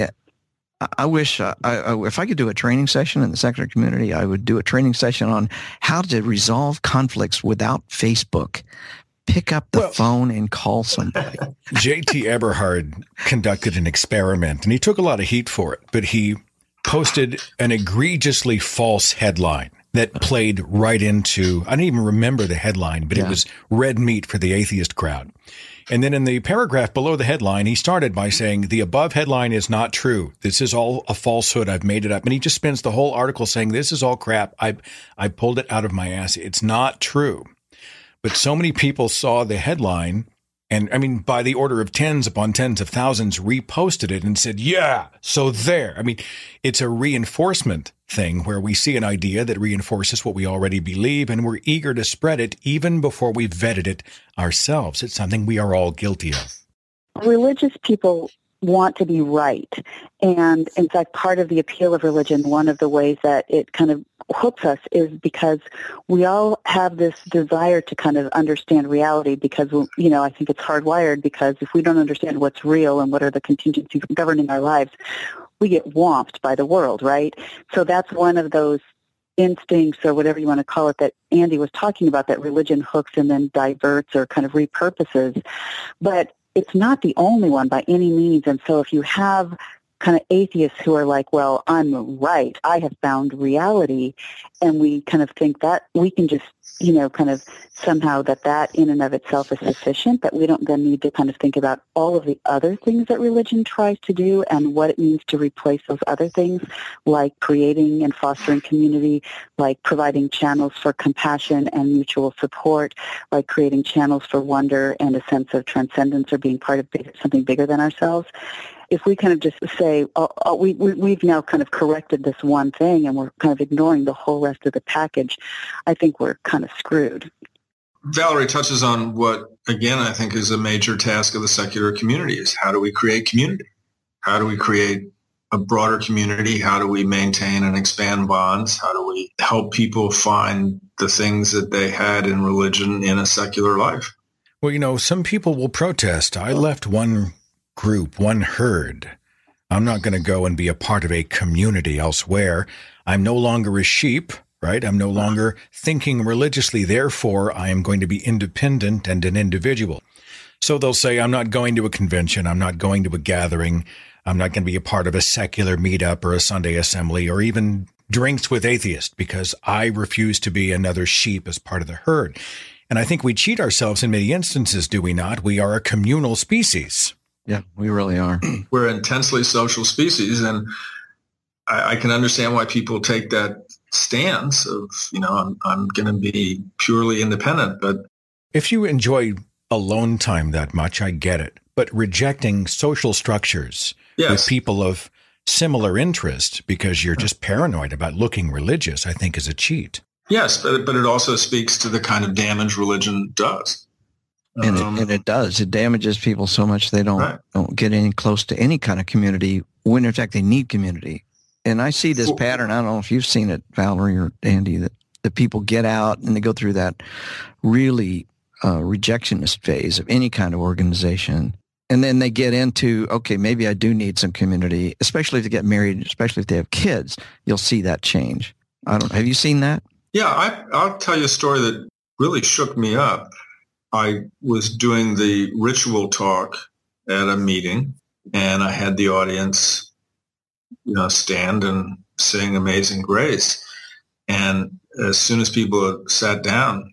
I wish if I could do a training session in the secular community, I would do a training session on how to resolve conflicts without Facebook. Pick up the phone and call somebody. J.T. Eberhard conducted an experiment, and he took a lot of heat for it, but he posted an egregiously false headline that played right into, I don't even remember the headline, but it was red meat for the atheist crowd. And then in the paragraph below the headline, he started by saying, the above headline is not true. This is all a falsehood. I've made it up. And he just spends the whole article saying, this is all crap. I pulled it out of my ass. It's not true. But so many people saw the headline, and I mean, by the order of tens upon tens of thousands reposted it and said, yeah, so there. I mean, it's a reinforcement thing where we see an idea that reinforces what we already believe, and we're eager to spread it even before we've vetted it ourselves. It's something we are all guilty of. Religious people want to be right. And in fact, part of the appeal of religion, one of the ways that it kind of hooks us is because we all have this desire to kind of understand reality because, you know, I think it's hardwired because if we don't understand what's real and what are the contingencies governing our lives, we get swamped by the world, right? So that's one of those instincts or whatever you want to call it that Andy was talking about, that religion hooks and then diverts or kind of repurposes. But it's not the only one by any means. And so if you have kind of atheists who are like, well, I'm right, I have found reality, and we kind of think that we can just, you know, kind of somehow that in and of itself is sufficient, that we don't then need to kind of think about all of the other things that religion tries to do and what it means to replace those other things, like creating and fostering community, like providing channels for compassion and mutual support, like creating channels for wonder and a sense of transcendence or being part of something bigger than ourselves. If we kind of just say, we've now kind of corrected this one thing and we're kind of ignoring the whole rest of the package, I think we're kind of screwed. Valerie touches on what, again, I think is a major task of the secular community is how do we create community? How do we create a broader community? How do we maintain and expand bonds? How do we help people find the things that they had in religion in a secular life? Well, you know, some people will protest. I left one group, one herd. I'm not going to go and be a part of a community elsewhere. I'm no longer a sheep, right? I'm no longer thinking religiously. Therefore, I am going to be independent and an individual. So they'll say, I'm not going to a convention. I'm not going to a gathering. I'm not going to be a part of a secular meetup or a Sunday assembly or even drinks with atheists because I refuse to be another sheep as part of the herd. And I think we cheat ourselves in many instances, do we not? We are a communal species. Yeah, we really are. We're an intensely social species, and I can understand why people take that stance of, you know, I'm going to be purely independent. But if you enjoy alone time that much, I get it. But rejecting social structures with people of similar interest because you're just paranoid about looking religious, I think is a cheat. Yes, but it also speaks to the kind of damage religion does. And it does. It damages people so much they don't get any close to any kind of community when, in fact, they need community. And I see this pattern. I don't know if you've seen it, Valerie or Andy, that the people get out and they go through that really rejectionist phase of any kind of organization. And then they get into, okay, maybe I do need some community, especially if they get married, especially if they have kids. You'll see that change. Have you seen that? Yeah, I'll tell you a story that really shook me up. I was doing the ritual talk at a meeting, and I had the audience, you know, stand and sing Amazing Grace. And as soon as people sat down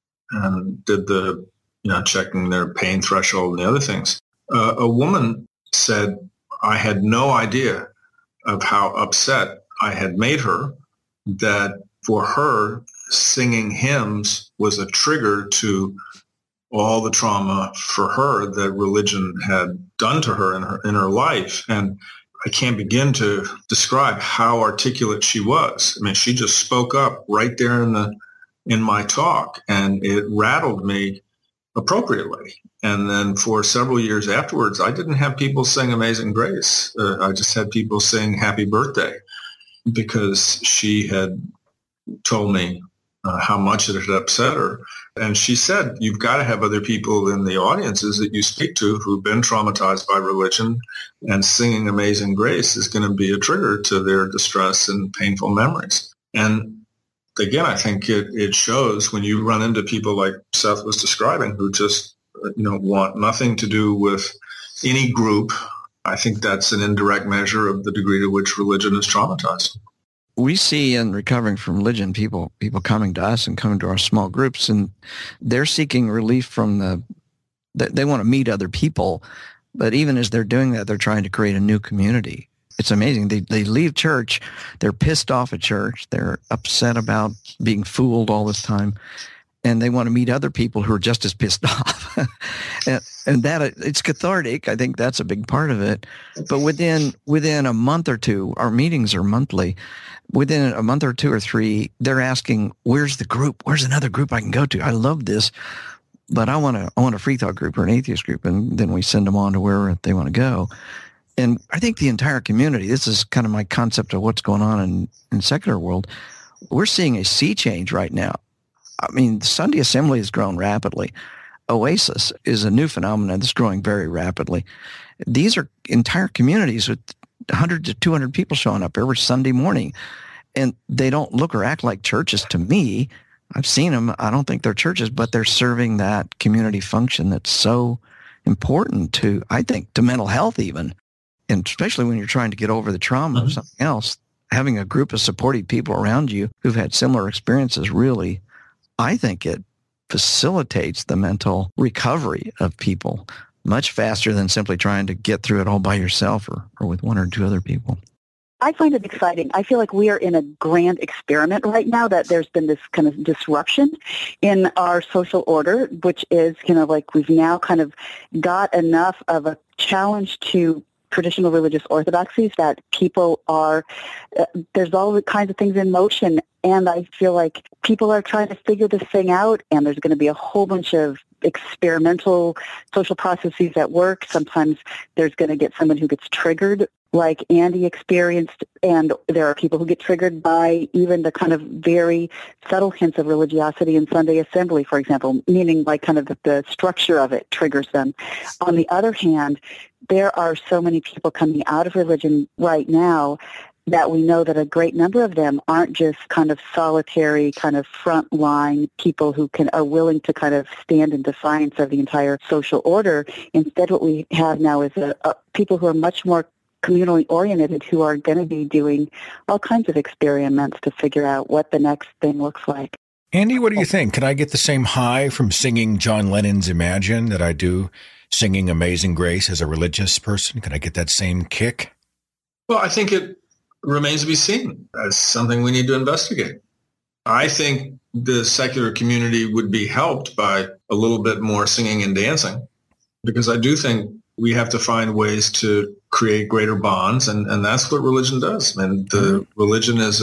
and did the, you know, checking their pain threshold and the other things, a woman said, I had no idea of how upset I had made her, that for her, singing hymns was a trigger to all the trauma for her that religion had done to her in her life. And I can't begin to describe how articulate she was. I mean, she just spoke up right there in my talk, and it rattled me appropriately. And then for several years afterwards, I didn't have people sing Amazing Grace. I just had people sing Happy Birthday. because she had told me how much it had upset her. And she said, you've got to have other people in the audiences that you speak to who've been traumatized by religion, and singing Amazing Grace is going to be a trigger to their distress and painful memories. And again, I think it shows when you run into people like Seth was describing, who just want nothing to do with any group. I think that's an indirect measure of the degree to which religion is traumatized. We see in recovering from religion people coming to us and coming to our small groups, and they're seeking relief from they want to meet other people, but even as they're doing that, they're trying to create a new community. It's amazing. They leave church, they're pissed off at church, they're upset about being fooled all this time, and they want to meet other people who are just as pissed off. and that it's cathartic. I think that's a big part of it. But within a month or two, our meetings are monthly. Within a month or two or three, they're asking, "Where's the group? Where's another group I can go to? I love this, but I want a free thought group or an atheist group." And then we send them on to wherever they want to go. And I think the entire community, this is kind of my concept of what's going on in secular world. We're seeing a sea change right now. I mean, the Sunday Assembly has grown rapidly. Oasis is a new phenomenon that's growing very rapidly. These are entire communities with 100 to 200 people showing up every Sunday morning. And they don't look or act like churches to me. I've seen them. I don't think they're churches, but they're serving that community function that's so important to, I think, to mental health even. And especially when you're trying to get over the trauma of something else, having a group of supportive people around you who've had similar experiences really, I think it facilitates the mental recovery of people much faster than simply trying to get through it all by yourself or with one or two other people. I find it exciting. I feel like we are in a grand experiment right now, that there's been this kind of disruption in our social order, which is, like we've now kind of got enough of a challenge to traditional religious orthodoxies that people are, there's all kinds of things in motion. And I feel like people are trying to figure this thing out, and there's going to be a whole bunch of experimental social processes at work. Sometimes there's going to get someone who gets triggered, like Andy experienced, and there are people who get triggered by even the kind of very subtle hints of religiosity in Sunday Assembly, for example, meaning like kind of the structure of it triggers them. On the other hand, there are so many people coming out of religion right now that we know that a great number of them aren't just kind of solitary, kind of frontline people who are willing to kind of stand in defiance of the entire social order. Instead, what we have now is people who are much more communally oriented, who are going to be doing all kinds of experiments to figure out what the next thing looks like. Andy, what do you think? Can I get the same high from singing John Lennon's Imagine that I do singing Amazing Grace as a religious person? Can I get that same kick? Well, I think it remains to be seen as something we need to investigate. I think the secular community would be helped by a little bit more singing and dancing, because I do think we have to find ways to create greater bonds, and that's what religion does. I mean, the religion is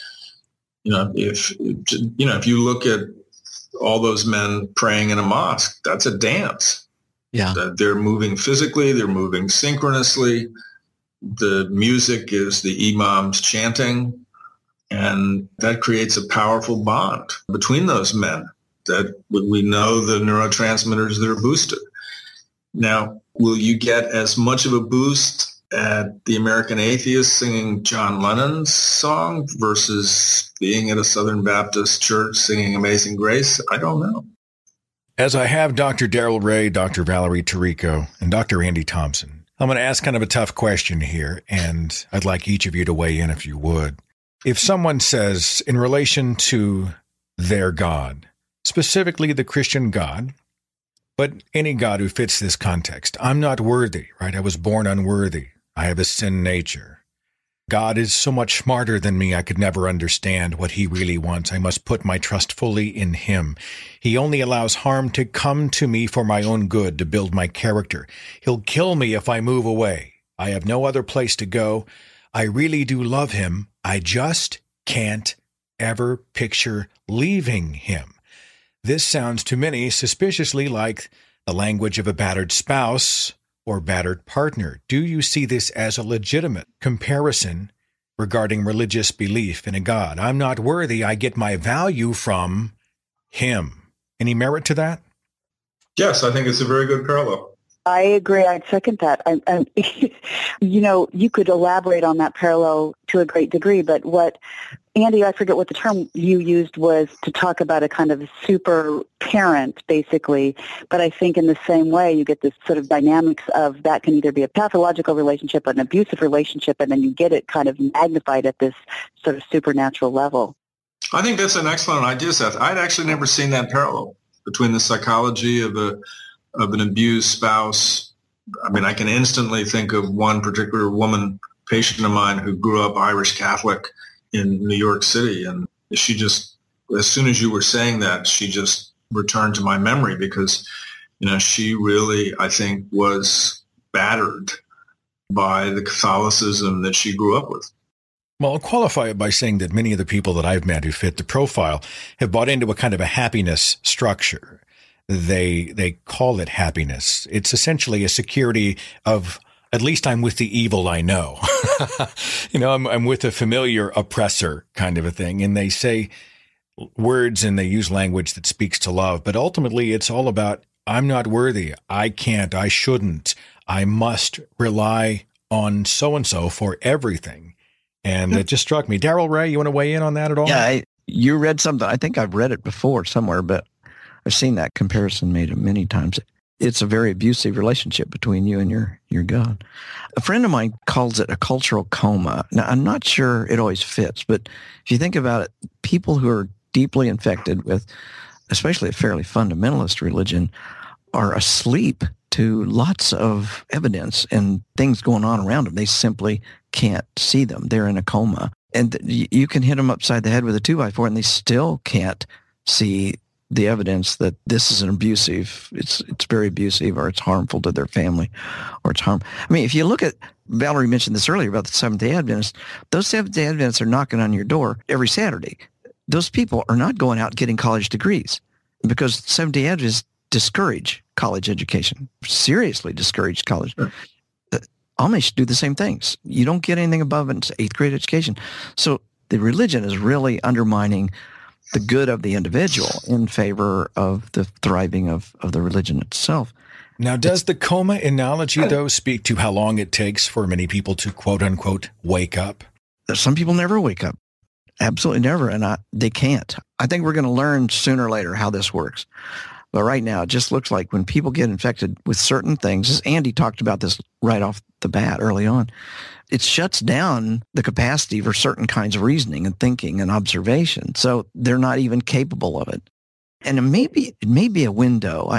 if you look at all those men praying in a mosque, that's a dance. Yeah. They're moving physically, they're moving synchronously. The music is the imams chanting, and that creates a powerful bond between those men that we know the neurotransmitters that are boosted. Now, will you get as much of a boost at the American Atheist singing John Lennon's song versus being at a Southern Baptist church singing Amazing Grace? I don't know. As I have Dr. Darrell Ray, Dr. Valerie Tirico, and Dr. Andy Thompson, I'm going to ask kind of a tough question here, and I'd like each of you to weigh in if you would. If someone says, in relation to their God, specifically the Christian God, but any God who fits this context, I'm not worthy, right? I was born unworthy. I have a sin nature. God is so much smarter than me, I could never understand what he really wants. I must put my trust fully in him. He only allows harm to come to me for my own good, to build my character. He'll kill me if I move away. I have no other place to go. I really do love him. I just can't ever picture leaving him. This sounds to many suspiciously like the language of a battered spouse or battered partner. Do you see this as a legitimate comparison regarding religious belief in a God. I'm not worthy. I get my value from him. Any merit to that? Yes, I think it's a very good parallel. I agree. I'd second that. You could elaborate on that parallel to a great degree, but Andy, I forget what the term you used was to talk about a kind of super parent, basically. But I think in the same way, you get this sort of dynamics of that can either be a pathological relationship, an abusive relationship, and then you get it kind of magnified at this sort of supernatural level. I think that's an excellent idea, Seth. I'd actually never seen that parallel between the psychology of an abused spouse. I mean, I can instantly think of one particular woman, patient of mine, who grew up Irish Catholic in New York City. And she just, as soon as you were saying that, she just returned to my memory because, she really, I think, was battered by the Catholicism that she grew up with. Well, I'll qualify it by saying that many of the people that I've met who fit the profile have bought into a kind of a happiness structure. They call it happiness. It's essentially a security of, at least I'm with the evil I know. I'm with a familiar oppressor kind of a thing. And they say words and they use language that speaks to love. But ultimately, it's all about, I'm not worthy. I can't. I shouldn't. I must rely on so-and-so for everything. And it just struck me. Daryl Ray, you want to weigh in on that at all? Yeah, you read something. I think I've read it before somewhere, but I've seen that comparison made many times. It's a very abusive relationship between you and your God. A friend of mine calls it a cultural coma. Now, I'm not sure it always fits, but if you think about it, people who are deeply infected with, especially a fairly fundamentalist religion, are asleep to lots of evidence and things going on around them. They simply can't see them. They're in a coma. And you can hit them upside the head with a 2x4 and they still can't see the evidence that this is an abusive, it's very abusive, or it's harmful to their family, or it's harm. I mean, if you look at, Valerie mentioned this earlier about the Seventh-day Adventists, those Seventh-day Adventists are knocking on your door every Saturday. Those people are not going out getting college degrees because Seventh-day Adventists discourage college education, seriously discourage college. Sure. Amish do the same things. You don't get anything above an 8th grade education. So the religion is really undermining the good of the individual in favor of the thriving of the religion itself. Now, does the coma analogy, though, speak to how long it takes for many people to, quote unquote, wake up? Some people never wake up. Absolutely never. And they can't. I think we're going to learn sooner or later how this works. But right now, it just looks like when people get infected with certain things, as Andy talked about this right off the bat early on, it shuts down the capacity for certain kinds of reasoning and thinking and observation. So they're not even capable of it. And it may be a window.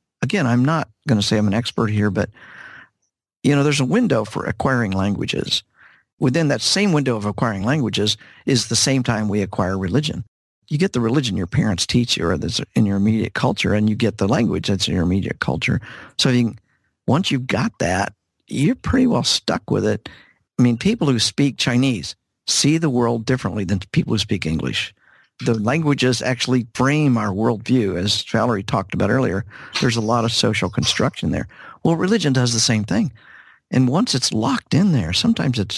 I'm not going to say I'm an expert here, but there's a window for acquiring languages. Within that same window of acquiring languages is the same time we acquire religion. You get the religion your parents teach you or that's in your immediate culture, and you get the language that's in your immediate culture. So once you've got that, you're pretty well stuck with it. I mean, people who speak Chinese see the world differently than people who speak English. The languages actually frame our worldview. As Valerie talked about earlier, there's a lot of social construction there. Well, religion does the same thing. And once it's locked in there, sometimes it's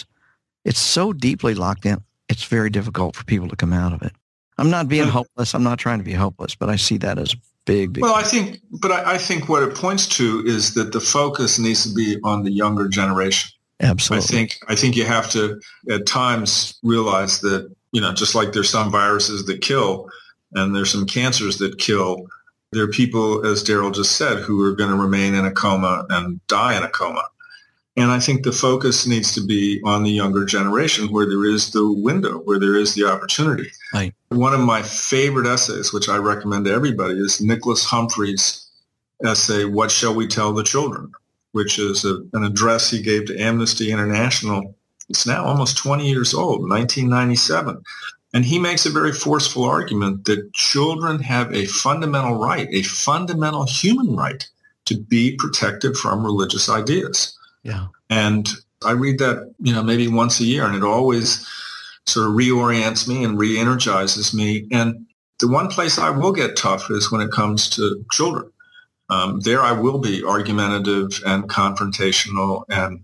so deeply locked in, it's very difficult for people to come out of it. I'm not being hopeless. I'm not trying to be hopeless, but I see that as big. Well, I think what it points to is that the focus needs to be on the younger generation. Absolutely. I think you have to at times realize that, just like there's some viruses that kill and there's some cancers that kill, there are people, as Daryl just said, who are going to remain in a coma and die in a coma. And I think the focus needs to be on the younger generation where there is the window, where there is the opportunity. Right. One of my favorite essays, which I recommend to everybody, is Nicholas Humphrey's essay, What Shall We Tell the Children?, which is an address he gave to Amnesty International. It's now almost 20 years old, 1997. And he makes a very forceful argument that children have a fundamental right, a fundamental human right, to be protected from religious ideas. Yeah. And I read that, maybe once a year, and it always sort of reorients me and re-energizes me. And the one place I will get tough is when it comes to children. There I will be argumentative and confrontational and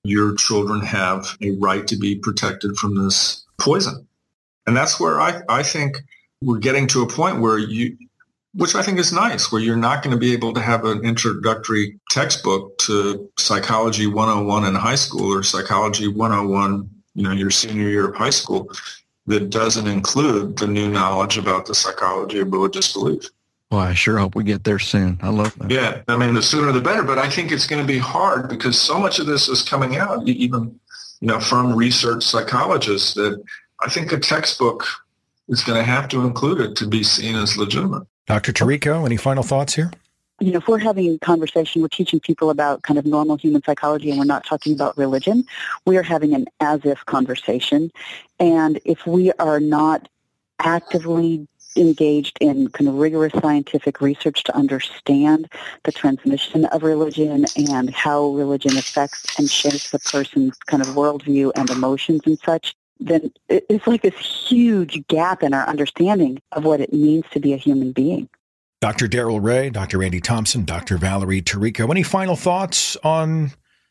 your children have a right to be protected from this poison. And that's where I think we're getting to a point where which I think is nice, where you're not going to be able to have an introductory textbook to Psychology 101 in high school or Psychology 101, your senior year of high school, that doesn't include the new knowledge about the psychology of religious belief. Well, I sure hope we get there soon. I love that. Yeah, I mean, the sooner the better, but I think it's going to be hard because so much of this is coming out, even, from research psychologists, that I think a textbook is going to have to include it to be seen as legitimate. Dr. Tirico, any final thoughts here? If we're having a conversation, we're teaching people about kind of normal human psychology and we're not talking about religion. We are having an as-if conversation. And if we are not actively engaged in kind of rigorous scientific research to understand the transmission of religion and how religion affects and shapes a person's kind of worldview and emotions and such, then it's like this huge gap in our understanding of what it means to be a human being. Dr. Darrell Ray, Dr. Andy Thompson, Dr. Valerie Tirico, any final thoughts on,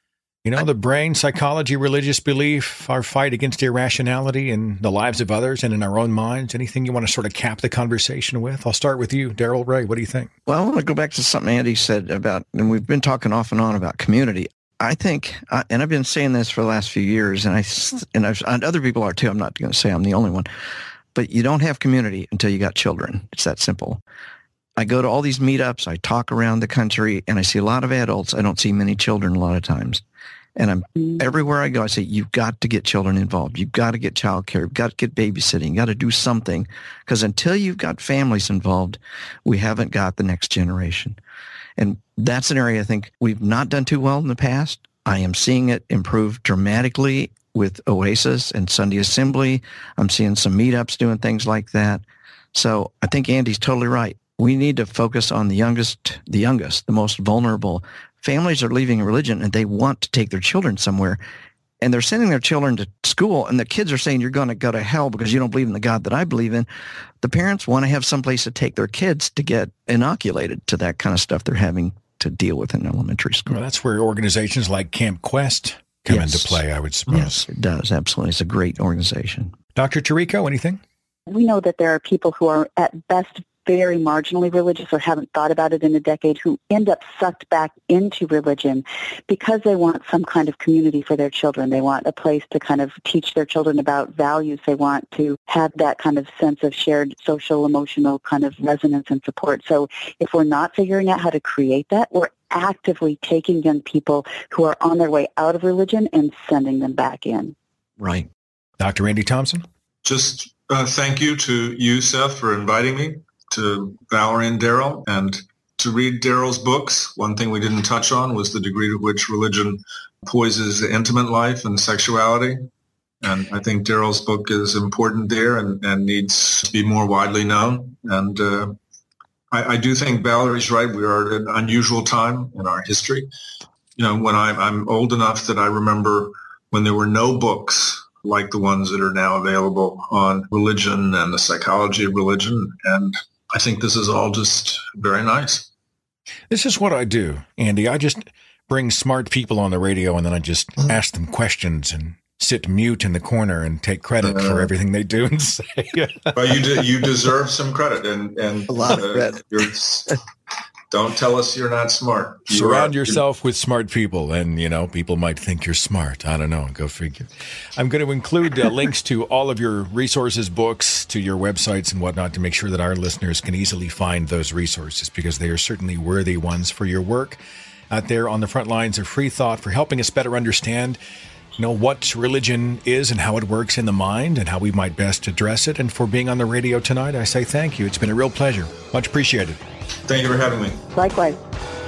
the brain, psychology, religious belief, our fight against irrationality in the lives of others and in our own minds? Anything you want to sort of cap the conversation with? I'll start with you, Darrell Ray. What do you think? Well, I want to go back to something Andy said about, and we've been talking off and on about community. I think, and I've been saying this for the last few years, and other people are too. I'm not going to say I'm the only one, but you don't have community until you got children. It's that simple. I go to all these meetups, I talk around the country, and I see a lot of adults. I don't see many children a lot of times. And everywhere I go, I say, you've got to get children involved. You've got to get childcare. You've got to get babysitting. You've got to do something. Because until you've got families involved, we haven't got the next generation. And that's an area I think we've not done too well in the past. I am seeing it improve dramatically with Oasis and Sunday Assembly. I'm seeing some meetups doing things like that. So I think Andy's totally right. We need to focus on the youngest, the most vulnerable. Families are leaving religion and they want to take their children somewhere. And they're sending their children to school and the kids are saying, you're going to go to hell because you don't believe in the God that I believe in. The parents want to have some place to take their kids to get inoculated to that kind of stuff they're having to deal with in elementary school. Well, that's where organizations like Camp Quest come into play, I would suppose. Yes, it does. Absolutely. It's a great organization. Dr. Tirico, anything? We know that there are people who are at best very marginally religious or haven't thought about it in a decade who end up sucked back into religion because they want some kind of community for their children. They want a place to kind of teach their children about values. They want to have that kind of sense of shared social, emotional kind of resonance and support. So if we're not figuring out how to create that, we're actively taking young people who are on their way out of religion and sending them back in. Right. Dr. Andy Thompson? Just thank you to you, Seth, for inviting me, to Valerie and Darrell, and to read Darrell's books. One thing we didn't touch on was the degree to which religion poises the intimate life and sexuality. And I think Darrell's book is important there and needs to be more widely known. And I do think Valerie's right. We are at an unusual time in our history. When I'm old enough that I remember when there were no books like the ones that are now available on religion and the psychology of religion. And I think this is all just very nice. This is what I do, Andy. I just bring smart people on the radio and then I just ask them questions and sit mute in the corner and take credit for everything they do and say. Well, you deserve some credit, and a lot of credit. Don't tell us you're not smart. Surround yourself with smart people, and, people might think you're smart. I don't know. Go figure. I'm going to include links to all of your resources, books, to your websites and whatnot to make sure that our listeners can easily find those resources because they are certainly worthy ones for your work out there on the front lines of free thought for helping us better understand what religion is and how it works in the mind and how we might best address it. And for being on the radio tonight, I say thank you. It's been a real pleasure. Much appreciated. Thank you for having me. Likewise.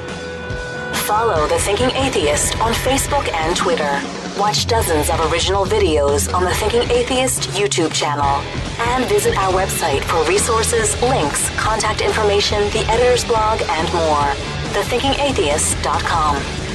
Follow The Thinking Atheist on Facebook and Twitter. Watch dozens of original videos on the Thinking Atheist YouTube channel. And visit our website for resources, links, contact information, the editor's blog, and more. thethinkingatheist.com.